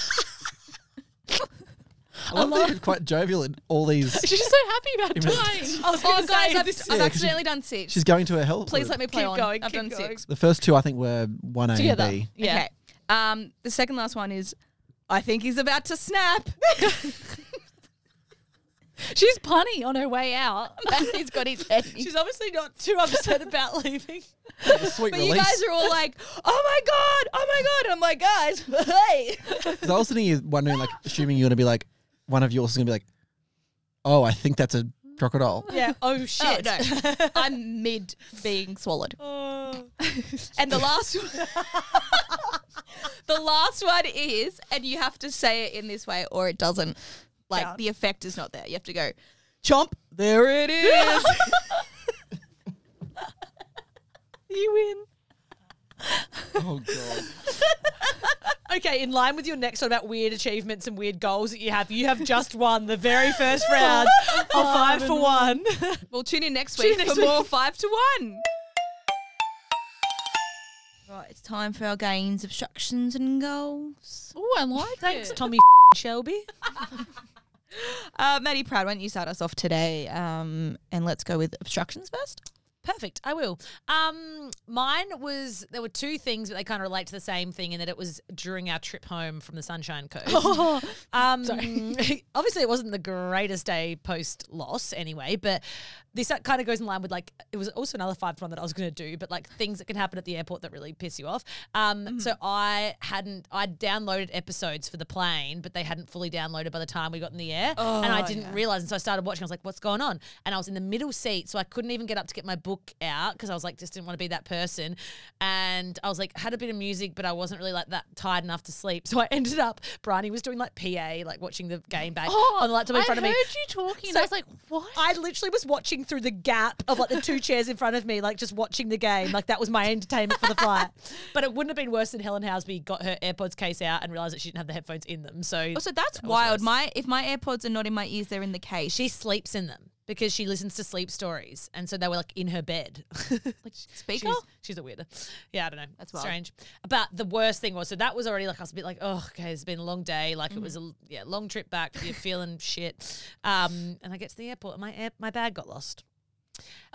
Speaker 6: I love that you're quite jovial in all these.
Speaker 3: She's so happy about
Speaker 6: Imagine-
Speaker 3: dying.
Speaker 5: I was
Speaker 4: Oh,
Speaker 5: gonna
Speaker 4: guys,
Speaker 5: say,
Speaker 4: I've
Speaker 5: this-
Speaker 6: Yeah, 'cause
Speaker 4: accidentally done 6.
Speaker 6: She's going to her hell.
Speaker 4: Please let me play
Speaker 5: Keep
Speaker 4: on.
Speaker 5: going,
Speaker 4: I've
Speaker 5: keep
Speaker 4: done
Speaker 5: going.
Speaker 4: 6.
Speaker 6: The first 2 I think were 1A
Speaker 3: Together.
Speaker 6: and B.
Speaker 3: Yeah.
Speaker 4: Okay. The second last one is, I think he's about to snap.
Speaker 3: She's punny on her way out.
Speaker 4: And he's got his head.
Speaker 5: she's obviously not too upset about leaving.
Speaker 6: Sweet
Speaker 4: But
Speaker 6: release.
Speaker 4: you guys are all like, "Oh my god!" And I'm like, "Guys, hey."
Speaker 6: 'Cause I was sitting here wondering, like, assuming you're going to be like, one of yours is going to be like, oh, I think that's a crocodile.
Speaker 5: Yeah. Oh shit.
Speaker 4: Oh, no. I'm mid being swallowed. And the last one, the last one is, and you have to say it in this way or it doesn't. Like
Speaker 5: Count.
Speaker 4: the effect is not there. You have to go, "Chomp, there it is."
Speaker 5: You win.
Speaker 6: Oh, God.
Speaker 5: Okay, in line with your next one about weird achievements and weird goals that you have just won the very first round of 5 for 1.
Speaker 4: Well, tune in next
Speaker 5: Tune
Speaker 4: week
Speaker 5: in
Speaker 4: for
Speaker 5: next
Speaker 4: more 5 to 1. Right, it's time for our gains, obstructions, and goals.
Speaker 3: Oh, I like
Speaker 5: Thanks,
Speaker 3: it.
Speaker 5: Tommy Shelby.
Speaker 4: Maddie Proud, why don't you start us off today? And let's go with obstructions first.
Speaker 5: Perfect. I will. Mine was, there were 2 things, but they kind of relate to the same thing in that it was during our trip home from the Sunshine Coast. Obviously it wasn't the greatest day post loss anyway, but this kind of goes in line with like, it was also another 5 to 1 that I was going to do, but like things that can happen at the airport that really piss you off. So I'd downloaded episodes for the plane, but they hadn't fully downloaded by the time we got in the air. And I didn't realize. And so I started watching. I was like, what's going on? And I was in the middle seat, so I couldn't even get up to get my book out because I was like, just didn't want to be that person. And I was like, had a bit of music, but I wasn't really like that tired enough to sleep. So I ended up, Bryony was doing like PA, like watching the game back on the laptop in front of me.
Speaker 3: I heard you talking.
Speaker 5: So
Speaker 3: and I was like, what?
Speaker 5: I literally was watching through the gap of like the 2 chairs in front of me, like just watching the game. Like that was my entertainment for the flight. But it wouldn't have been worse than Helen Housby got her AirPods case out and realised that she didn't have the headphones in them. So
Speaker 4: Also, that's
Speaker 5: that was
Speaker 4: wild.
Speaker 5: worse.
Speaker 4: If my AirPods are not in my ears, they're in the case.
Speaker 5: She sleeps in them because she listens to sleep stories. And so they were like in her bed.
Speaker 4: like speaker?
Speaker 5: She's a weirder. Yeah, I don't know.
Speaker 4: That's wild.
Speaker 5: strange. But the worst thing was, so that was already like, I was a bit like, oh, okay, it's been a long day. Like it was a long trip back. You're feeling shit. And I get to the airport and my bag got lost.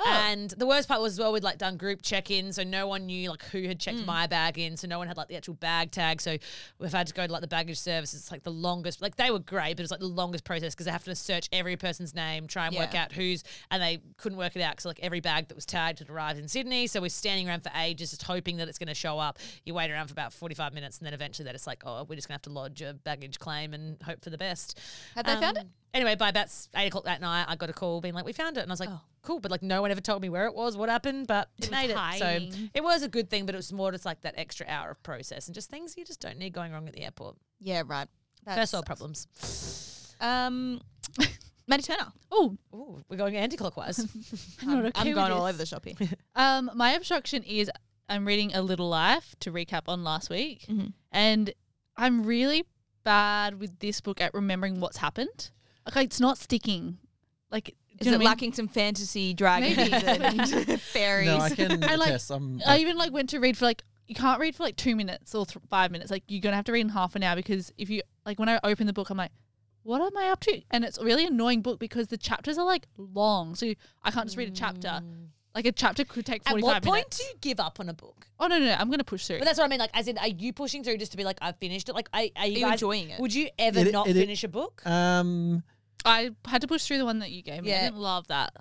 Speaker 5: And the worst part was as well, we'd like done group check-ins, so no one knew like who had checked my bag in, so no one had like the actual bag tag. So we've had to go to like the baggage service. It's like the longest. Like they were great, but it's like the longest process because they have to search every person's name, try and work out who's, and they couldn't work it out because like every bag that was tagged had arrived in Sydney. So we're standing around for ages, just hoping that it's going to show up. You wait around for about 45 minutes, and then eventually that it's like, oh, we're just going to have to lodge a baggage claim and hope for the best.
Speaker 4: Had they found it?
Speaker 5: Anyway, by about 8 o'clock that night, I got a call being like, we found it. And I was like, cool. But like no one ever told me where it was, what happened, but it made it. So
Speaker 3: hiding.
Speaker 5: it was a good thing, but it was more just like that extra hour of process and just things you just don't need going wrong at the airport.
Speaker 4: Yeah, right.
Speaker 5: First world problems.
Speaker 4: Maddie Turner.
Speaker 3: Oh,
Speaker 5: Ooh, we're going anti-clockwise.
Speaker 3: I'm not okay
Speaker 4: I'm
Speaker 3: with
Speaker 4: going all
Speaker 3: this.
Speaker 4: over the shop here.
Speaker 3: My obstruction is I'm reading A Little Life to recap on last week, and I'm really bad with this book at remembering what's happened. Like it's not sticking. Like
Speaker 4: Is it lacking some fantasy dragons and fairies?
Speaker 6: No, I can
Speaker 3: I like-
Speaker 6: attest.
Speaker 3: I even like went to read for like you can't read for like 2 minutes or 5 minutes. Like you're gonna have to read in half an hour because if you like when I open the book, I'm like, what am I up to? And it's a really annoying book because the chapters are like long, so I can't just read a chapter. Like a chapter could take
Speaker 5: At
Speaker 3: 45
Speaker 5: what point
Speaker 3: minutes.
Speaker 5: do you give up on a book?
Speaker 3: Oh no, I'm gonna push through.
Speaker 5: But that's what I mean. Like, as in, are you pushing through just to be like, I've finished it? Like, are you guys
Speaker 4: enjoying it?
Speaker 5: Would you ever
Speaker 6: It-
Speaker 5: not
Speaker 6: it-
Speaker 5: finish a book?
Speaker 3: I had to push through the one that you gave me. I
Speaker 5: Yeah.
Speaker 3: didn't love that.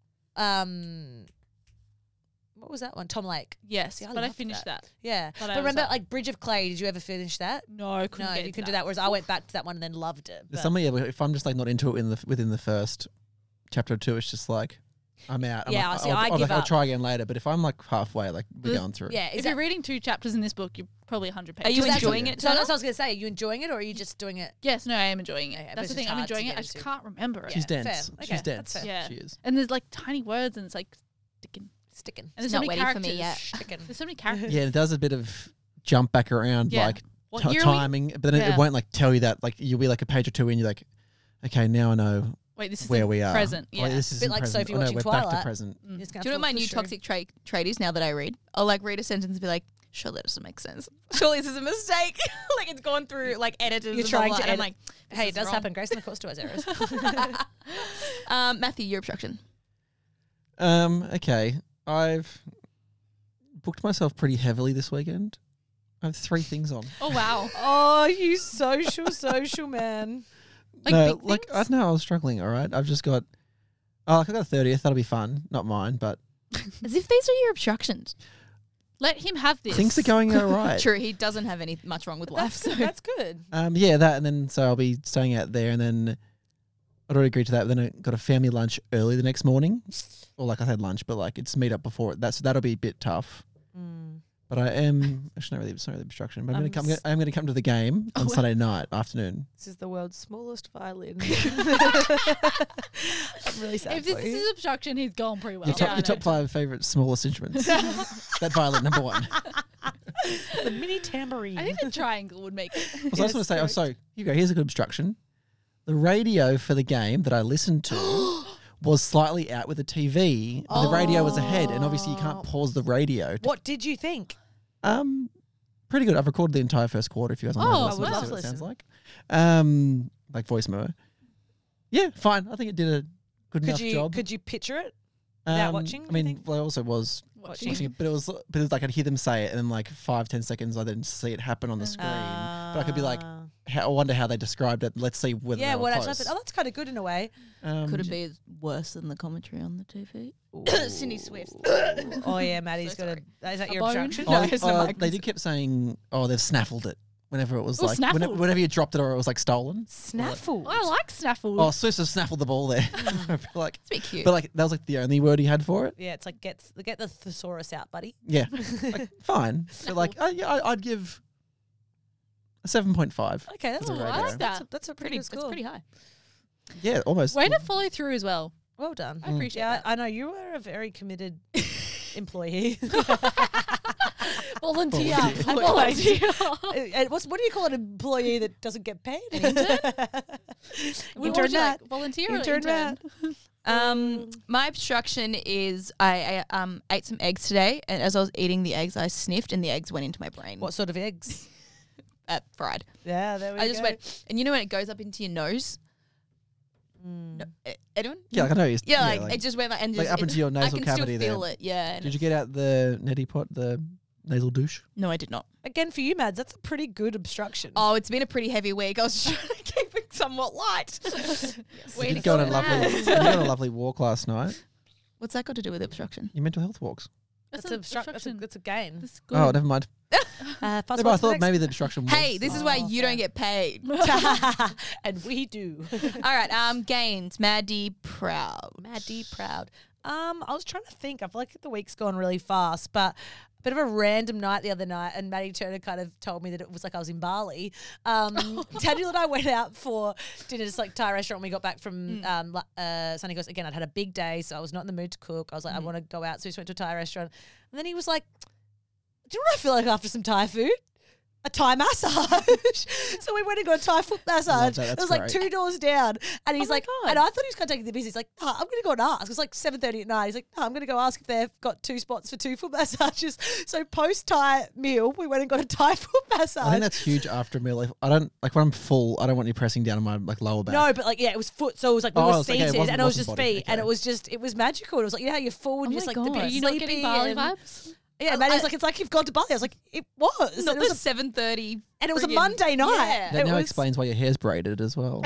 Speaker 5: What was that one? Tom Lake.
Speaker 3: Yes,
Speaker 5: See, I
Speaker 3: but I
Speaker 5: loved
Speaker 3: finished that.
Speaker 5: Yeah.
Speaker 3: But
Speaker 5: But,
Speaker 3: I was
Speaker 5: remember,
Speaker 3: like-
Speaker 5: like Bridge of Clay, did you ever finish that?
Speaker 3: No, I couldn't
Speaker 5: No,
Speaker 3: get
Speaker 5: you
Speaker 3: into
Speaker 5: couldn't do that. Whereas I went back to that one and then loved it.
Speaker 6: There's
Speaker 5: But-
Speaker 6: something if I'm just like not into it within the first chapter or two, it's just like I'm out. I'm
Speaker 5: Yeah,
Speaker 6: like,
Speaker 5: see, I give
Speaker 6: I'll
Speaker 5: up.
Speaker 6: try again later. But if I'm like halfway, like we're
Speaker 3: The-
Speaker 6: going through.
Speaker 5: yeah.
Speaker 3: If you're reading 2 chapters in this book, you're probably 100 pages.
Speaker 4: Are you
Speaker 5: So that's
Speaker 4: enjoying
Speaker 5: what-
Speaker 4: it,
Speaker 5: So
Speaker 4: Turner?
Speaker 5: that's what I was going to say. Are you enjoying it or are you just doing it?
Speaker 3: Yes, no, I am enjoying it.
Speaker 5: Okay, but
Speaker 3: That's
Speaker 5: it's
Speaker 3: the thing.
Speaker 5: just
Speaker 3: I'm
Speaker 5: hard to
Speaker 3: enjoying
Speaker 5: get
Speaker 3: it. I just
Speaker 5: into.
Speaker 3: can't remember it.
Speaker 6: She's
Speaker 5: Yeah,
Speaker 6: dense.
Speaker 5: fair. Okay,
Speaker 6: She's
Speaker 5: that's
Speaker 6: dense.
Speaker 5: fair.
Speaker 3: Yeah.
Speaker 6: She is.
Speaker 3: And there's like tiny words, and it's like sticking.
Speaker 5: Sticking.
Speaker 3: And there's
Speaker 4: It's
Speaker 3: so
Speaker 4: not
Speaker 3: many
Speaker 4: ready for
Speaker 3: characters.
Speaker 4: me yet.
Speaker 5: Sticking.
Speaker 3: There's so many characters.
Speaker 6: Yeah, it does a bit of jump back around,
Speaker 3: Yeah.
Speaker 6: like
Speaker 3: What year are we?
Speaker 6: timing, but then it
Speaker 3: Yeah.
Speaker 6: won't like tell you that. Like you'll be like a page or two in, you're like, okay, now I know
Speaker 3: Wait, this is
Speaker 6: where
Speaker 3: the
Speaker 6: we are.
Speaker 3: present.
Speaker 6: Oh,
Speaker 3: Yeah.
Speaker 6: this is
Speaker 5: Bit
Speaker 6: in
Speaker 5: like
Speaker 6: present.
Speaker 5: Sophie
Speaker 6: Oh, no,
Speaker 5: watching
Speaker 6: we're back to
Speaker 5: Twilight.
Speaker 6: present.
Speaker 5: You're just gonna
Speaker 4: Do you know
Speaker 5: have
Speaker 4: what my
Speaker 5: to
Speaker 4: new
Speaker 5: push through.
Speaker 4: toxic trait is now that I read? I'll like read a sentence and be like, surely that doesn't make sense. Surely this is a mistake. Like it's gone through like editors.
Speaker 5: You're
Speaker 4: and
Speaker 5: trying
Speaker 4: blah,
Speaker 5: to
Speaker 4: blah, and I'm
Speaker 5: edit.
Speaker 4: like, this
Speaker 5: Hey, it
Speaker 4: is
Speaker 5: does
Speaker 4: wrong.
Speaker 5: happen. Grace in the course to us errors.
Speaker 4: Matthew, your obstruction.
Speaker 6: Okay, I've booked myself pretty heavily this weekend. I have 3 things on.
Speaker 3: Oh wow.
Speaker 5: Oh, you social man.
Speaker 3: Like
Speaker 6: no,
Speaker 3: big
Speaker 6: like I
Speaker 3: things?
Speaker 6: don't know. I was struggling. All right, I've just got. Oh, like I got a 30th. That'll be fun. Not mine, but
Speaker 4: As if these are your obstructions.
Speaker 3: Let him have this.
Speaker 6: things are going all right.
Speaker 4: True, he doesn't have any much wrong with life.
Speaker 5: That's
Speaker 4: So
Speaker 5: good. That's good.
Speaker 6: Yeah, that, and then so I'll be staying out there, and then I'd already agreed to that. But then I got a family lunch early the next morning, or like I had lunch, but like it's meet up before it. That'll be a bit tough. But I am actually not really. It's not really obstruction. But I'm going to come to the game on Sunday night afternoon.
Speaker 5: This is the world's smallest violin. I'm really sad
Speaker 3: If this
Speaker 5: for you.
Speaker 3: is obstruction, he's gone pretty well.
Speaker 6: Your top 5 favorite smallest instruments. That violin, number 1.
Speaker 5: the mini tambourine.
Speaker 3: I think the triangle would make it.
Speaker 6: So I just want to say, oh, so here you go. Here's a good obstruction. The radio for the game that I listened to was slightly out with the TV. And the radio was ahead, and obviously you can't pause the radio.
Speaker 5: What did you think?
Speaker 6: Pretty good. I've recorded the entire first quarter. If you guys want
Speaker 3: Oh,
Speaker 6: to
Speaker 3: I would
Speaker 6: listen
Speaker 3: love
Speaker 6: to
Speaker 5: to
Speaker 6: what it sounds
Speaker 5: listen.
Speaker 6: like voice memo. Yeah, fine. I think it did a good enough job.
Speaker 5: Could you picture it? without watching,
Speaker 6: I
Speaker 5: you
Speaker 6: mean,
Speaker 5: think?
Speaker 6: well, I also was
Speaker 3: Watching.
Speaker 6: watching it, but it was like I'd hear them say it, and then like 5-10 seconds, I then see it happen on the screen. But I could be like, I wonder how they described it. Let's see whether
Speaker 5: yeah,
Speaker 6: they were
Speaker 5: what
Speaker 6: close.
Speaker 5: actually happened? Oh, that's kind of good in a way.
Speaker 4: could it be worse than the commentary on the TV? Cindy Swift.
Speaker 5: Oh yeah, Maddie's
Speaker 4: So
Speaker 5: got a. Is that
Speaker 3: A
Speaker 5: your
Speaker 3: bone?
Speaker 5: obstruction?
Speaker 4: No, it's not Mike.
Speaker 6: They did keep saying, "Oh, they've snaffled it." Whenever it was
Speaker 3: Oh,
Speaker 6: like,
Speaker 3: snaffled.
Speaker 6: whenever you dropped it or it was like stolen.
Speaker 5: Snaffle.
Speaker 3: I like snaffle.
Speaker 6: Oh, Swiss has snaffled the ball there. I feel like,
Speaker 4: It's a bit cute.
Speaker 6: but like that was like the only word he had for it.
Speaker 5: Yeah, it's like get the thesaurus out, buddy.
Speaker 6: Yeah, like, fine. But like, yeah, I'd give a 7.5.
Speaker 5: Okay, that's
Speaker 6: For
Speaker 5: all
Speaker 6: the
Speaker 5: right.
Speaker 6: radio.
Speaker 5: That's a pretty good
Speaker 4: That's
Speaker 5: score.
Speaker 4: pretty high.
Speaker 6: Yeah, almost.
Speaker 3: Way to follow through as well.
Speaker 5: Well done.
Speaker 3: I appreciate
Speaker 5: Yeah,
Speaker 3: that.
Speaker 5: I know you were a very committed employee.
Speaker 3: Volunteer.
Speaker 6: Volunteer.
Speaker 3: Volunteer.
Speaker 5: And what do you call an employee that doesn't get paid?
Speaker 3: What would you like? Volunteer or
Speaker 5: Intern
Speaker 3: intern?
Speaker 5: Matt.
Speaker 4: My obstruction is I ate some eggs today, and as I was eating the eggs, I sniffed, and the eggs went into my brain.
Speaker 5: What sort of eggs?
Speaker 4: Fried.
Speaker 5: Yeah, there we go.
Speaker 4: I just went, and you know when it goes up into your nose, No, anyone?
Speaker 6: Yeah, like I know.
Speaker 4: Yeah, like, it just went like, and
Speaker 6: like
Speaker 4: just,
Speaker 6: up into your
Speaker 4: I
Speaker 6: nasal
Speaker 4: can
Speaker 6: cavity
Speaker 4: still
Speaker 6: there.
Speaker 4: feel it. Yeah. and
Speaker 6: Did you get out the neti pot, the nasal douche?
Speaker 4: No, I did not.
Speaker 5: Again, for you, Mads, that's a pretty good obstruction.
Speaker 4: Oh, it's been a pretty heavy week. I was trying to keep it somewhat light.
Speaker 6: You did go on a lovely, you went on a lovely walk last night.
Speaker 4: What's that got to do with obstruction?
Speaker 6: Your mental health walks.
Speaker 5: That's an obstruction. That's a gain.
Speaker 3: That's good.
Speaker 6: Oh, never mind.
Speaker 5: Fast
Speaker 6: No, but I
Speaker 5: forward to the
Speaker 6: thought
Speaker 5: next
Speaker 6: maybe the obstruction was.
Speaker 4: Hey, this is why
Speaker 5: Oh,
Speaker 4: you
Speaker 5: fair.
Speaker 4: don't get paid.
Speaker 5: and we do.
Speaker 4: All right, gains. Maddie proud.
Speaker 5: Maddie proud. I was trying to think. I feel like the week's gone really fast, but a bit of a random night the other night, and Maddie Turner kind of told me that it was like I was in Bali. Daniel and I went out for dinner, just like Thai restaurant. When we got back from Sunny Coast. Again, I'd had a big day, so I was not in the mood to cook. I was like, I want to go out, so we just went to a Thai restaurant. And then he was like, "Do you know what I feel like after some Thai food? A Thai massage." So we went and got a Thai foot massage.
Speaker 6: that.
Speaker 5: It
Speaker 6: That's
Speaker 5: was like
Speaker 6: great.
Speaker 5: 2 doors down. And he's
Speaker 4: my
Speaker 5: like,
Speaker 4: God.
Speaker 5: and I thought he was kind of taking the business. He's like, "No, I'm going to go and ask." It's like 7:30 at night. He's like, "No, I'm going to go ask if they've got 2 spots for 2 foot massages." So post Thai meal, we went and got a Thai foot massage.
Speaker 6: I think that's huge after a meal. If I don't like when I'm full. I don't want you pressing down on my like lower back.
Speaker 5: No, but like, yeah, it was foot. So it was like we
Speaker 6: Oh,
Speaker 5: were
Speaker 6: it's okay, it
Speaker 5: seated
Speaker 6: wasn't-
Speaker 5: and it was
Speaker 6: wasn't
Speaker 5: just
Speaker 6: body,
Speaker 5: feet. And
Speaker 6: okay.
Speaker 5: it was magical. And it was like, you know how you're full and
Speaker 4: Oh
Speaker 5: you're just
Speaker 4: my
Speaker 5: like the
Speaker 4: God.
Speaker 5: bit
Speaker 3: Are you not getting
Speaker 5: sleepy
Speaker 3: Bali
Speaker 5: and-
Speaker 3: vibes?
Speaker 5: Yeah, Maddie's like, it's like you've gone to Bali. I was like, it was.
Speaker 4: Not
Speaker 5: and,
Speaker 4: the
Speaker 5: it was a,
Speaker 4: 7:30.
Speaker 5: and it was a
Speaker 4: friggin-
Speaker 5: Monday night.
Speaker 4: Yeah.
Speaker 6: That
Speaker 5: It
Speaker 6: now
Speaker 5: was-
Speaker 6: explains why your hair's braided as well.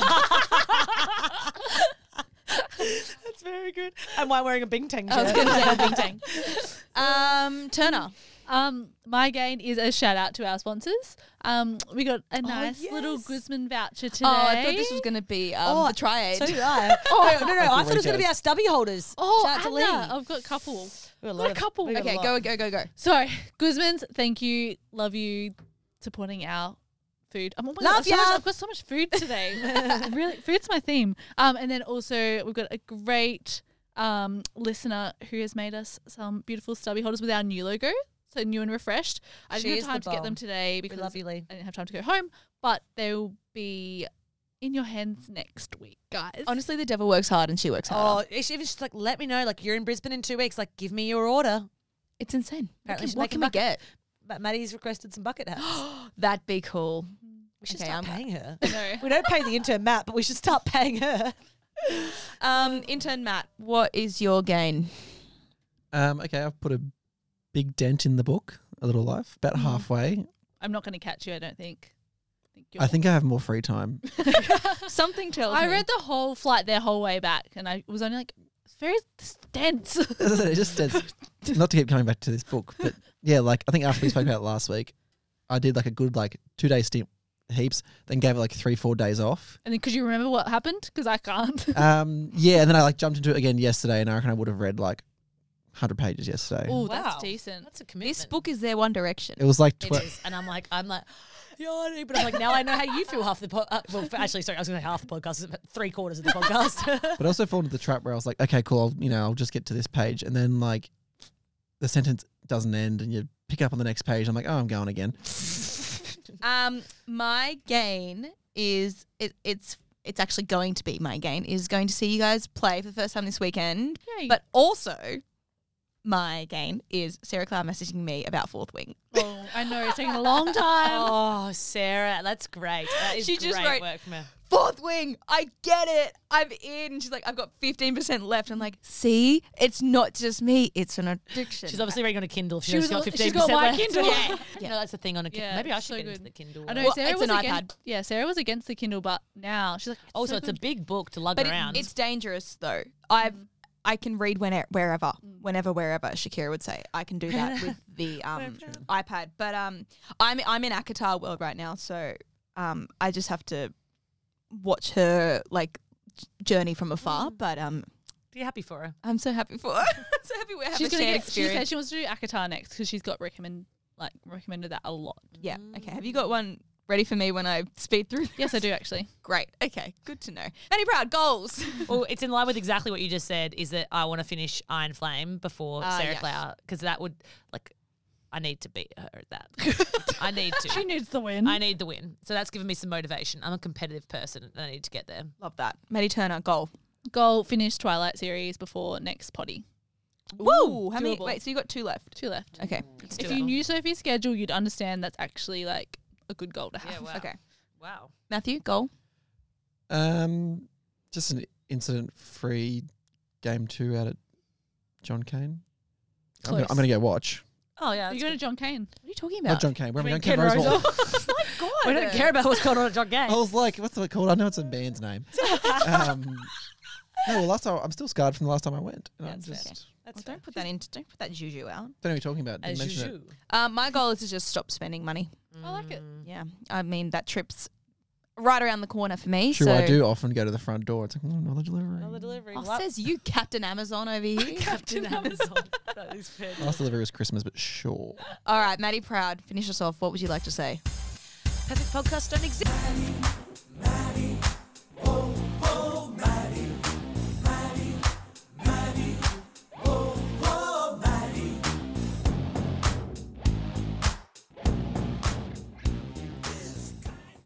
Speaker 5: That's very good. And why I'm wearing a Bing Tang
Speaker 4: I was
Speaker 5: shirt.
Speaker 4: going to say Bing Tang. Turner.
Speaker 3: My gain is a shout out to our sponsors. We got a nice little
Speaker 5: yes.
Speaker 3: Guzman voucher today.
Speaker 4: Oh, I thought this was going to be the triad.
Speaker 5: So did I. Oh, no. I thought it was going to be
Speaker 6: Retail.
Speaker 5: our stubby holders.
Speaker 3: Oh,
Speaker 5: Shout out to Lee.
Speaker 3: Anna, I've got a couple.
Speaker 5: We got
Speaker 3: got a couple.
Speaker 5: we got a
Speaker 4: Okay,
Speaker 5: lot.
Speaker 4: go.
Speaker 3: So, Guzman's, thank you. Love you supporting our food. Oh my God,
Speaker 5: Love ya.
Speaker 3: I've got so much food today. Really, food's my theme. And then also we've got a great listener who has made us some beautiful stubby holders with our new logo. So new and refreshed. I
Speaker 5: She
Speaker 3: didn't
Speaker 5: is
Speaker 3: have time
Speaker 5: the
Speaker 3: to get them
Speaker 5: bomb.
Speaker 3: today
Speaker 5: We
Speaker 3: because
Speaker 5: love you, Lee.
Speaker 3: I didn't have time to go home, but they will be in your hands next week, guys.
Speaker 4: Honestly, the devil works hard and she works
Speaker 5: Oh,
Speaker 4: harder.
Speaker 5: it's even just like, let me know. Like, you're in Brisbane in 2 weeks. Like, give me your order.
Speaker 4: It's insane.
Speaker 5: Apparently she's
Speaker 4: What
Speaker 5: making
Speaker 4: can we
Speaker 5: bucket-
Speaker 4: get?
Speaker 5: But Maddie's requested some bucket hats.
Speaker 4: That'd be cool.
Speaker 5: We should
Speaker 4: Okay,
Speaker 5: start
Speaker 4: I'm-
Speaker 5: paying her.
Speaker 3: No.
Speaker 5: We don't pay the intern Matt, but we should start paying her.
Speaker 4: Intern Matt, what is your gain?
Speaker 6: Okay, I've put a big dent in the book, A Little Life, about halfway.
Speaker 3: I'm not going to catch you, I don't think.
Speaker 6: I think I have more free time.
Speaker 4: Something tells
Speaker 3: I
Speaker 4: me.
Speaker 3: read the whole flight their whole way back, and I was only like, it's very dense.
Speaker 6: It just says, not to keep coming back to this book, but yeah, like I think after we spoke about it last week, I did like a good 2-day stint, heaps, then gave it 3-4 days off.
Speaker 3: And then could you remember what happened? Because I can't.
Speaker 6: Yeah, and then I jumped into it again yesterday, and I reckon I would have read 100 pages yesterday.
Speaker 3: Oh,
Speaker 5: Wow.
Speaker 3: that's decent.
Speaker 5: That's a commitment.
Speaker 4: This book is their one direction.
Speaker 6: It was like
Speaker 5: It is. And I'm like, Yanni, but I'm like, now I know how you feel half the actually, sorry, I was going to say half the podcast, but 3/4 of the podcast.
Speaker 6: But I also fell into the trap where I was like, okay, cool, I'll just get to this page, and then the sentence doesn't end, and you pick up on the next page. I'm like, oh, I'm going again.
Speaker 4: My gain is it's actually going to be my gain is going to see you guys play for the first time this weekend.
Speaker 3: Yay.
Speaker 4: But also, my gain is Sarah Cloud messaging me about Fourth Wing.
Speaker 3: Oh, I know, it's taking a long time.
Speaker 5: Oh, Sarah, that's great. That is
Speaker 4: She just
Speaker 5: great
Speaker 4: wrote-
Speaker 5: work from her.
Speaker 4: Fourth Wing, I get it. I'm in. She's like, I've got 15% left. I'm like, see, it's not just me. It's an addiction.
Speaker 5: She's obviously reading on a Kindle. If
Speaker 3: She
Speaker 5: she's
Speaker 3: was
Speaker 5: got
Speaker 3: al-
Speaker 5: 15%
Speaker 3: she's got my
Speaker 5: left.
Speaker 3: Kindle.
Speaker 5: Yeah.
Speaker 4: Yeah.
Speaker 5: No, that's the thing on a Kindle.
Speaker 3: Yeah,
Speaker 5: Maybe I
Speaker 3: it's
Speaker 5: should
Speaker 3: so
Speaker 5: get into
Speaker 3: good.
Speaker 5: the Kindle.
Speaker 3: I know
Speaker 4: Well,
Speaker 3: Sarah
Speaker 4: it's
Speaker 3: was
Speaker 4: an
Speaker 3: against,
Speaker 4: iPad.
Speaker 3: Yeah, Sarah was against the Kindle, but now she's like,
Speaker 5: Also,
Speaker 3: so
Speaker 5: it's a
Speaker 3: good.
Speaker 5: big book to lug
Speaker 4: but
Speaker 5: around.
Speaker 4: it's dangerous though. I can read wherever, Shakira would say. I can do that with the iPad. But I'm in Akatar world right now, so I just have to watch her journey from afar. But
Speaker 5: You're happy for her.
Speaker 4: I'm so happy for her. I'm so happy we have
Speaker 3: She's
Speaker 4: a
Speaker 3: gonna
Speaker 4: shared
Speaker 3: get. She said
Speaker 4: experience.
Speaker 3: she wants to do Akatar next because she's got recommended that a lot.
Speaker 4: Yeah. Okay. Have you got one ready for me when I speed through?
Speaker 3: Yes, I do actually.
Speaker 4: Great. Okay. Good to know. Maddie Proud goals.
Speaker 5: Well, it's in line with exactly what you just said, is that I want to finish Iron Flame before Sarah
Speaker 4: yes.
Speaker 5: Cloud, because that would, I need to beat her at that. I need to.
Speaker 3: She needs the win.
Speaker 5: I need the win. So that's given me some motivation. I'm a competitive person and I need to get there.
Speaker 4: Love that. Maddie Turner goal.
Speaker 3: Goal finish Twilight series before next potty.
Speaker 4: Woo! How many?
Speaker 3: doable.
Speaker 4: Wait, so you got 2 left.
Speaker 3: 2 left.
Speaker 4: Okay.
Speaker 3: If you knew Sophie's schedule, you'd understand that's actually a good goal to have.
Speaker 5: Yeah, wow.
Speaker 4: Okay.
Speaker 5: Wow.
Speaker 4: Matthew, goal.
Speaker 6: Just an incident-free game 2 out at John Cain. I'm
Speaker 3: Close.
Speaker 6: going to go watch.
Speaker 5: Oh yeah,
Speaker 3: You're going to John Cain.
Speaker 4: What are you talking
Speaker 6: Not
Speaker 4: about?
Speaker 6: John Cain. We're
Speaker 5: You
Speaker 6: going
Speaker 5: mean
Speaker 6: Ken
Speaker 5: Ken
Speaker 6: Rosewall.
Speaker 5: Rosewall?
Speaker 4: Oh my God.
Speaker 5: we don't care about what's going on at John Gang.
Speaker 6: I was like, what's it called? I know it's a band's name. No, well, last time I'm still scarred from the last time I went. And I'm
Speaker 5: That's fair.
Speaker 6: just
Speaker 5: That's
Speaker 4: Well,
Speaker 5: fair.
Speaker 4: don't put that juju out.
Speaker 6: don't know what you're talking about.
Speaker 5: As
Speaker 6: Didn't mention it.
Speaker 5: usual.
Speaker 4: My goal is to just stop spending money.
Speaker 3: I like it.
Speaker 4: Yeah, I mean that trip's right around the corner for me.
Speaker 6: True,
Speaker 4: so
Speaker 6: I do often go to the front door. It's like, another delivery.
Speaker 5: Another delivery.
Speaker 4: Oh,
Speaker 5: Love-
Speaker 4: says you, Captain Amazon over here.
Speaker 5: Captain Amazon. That is fair.
Speaker 6: Last delivery was Christmas, but sure.
Speaker 4: All right, Maddie Proud, finish us off. What would you like to say?
Speaker 5: Perfect podcasts don't exist.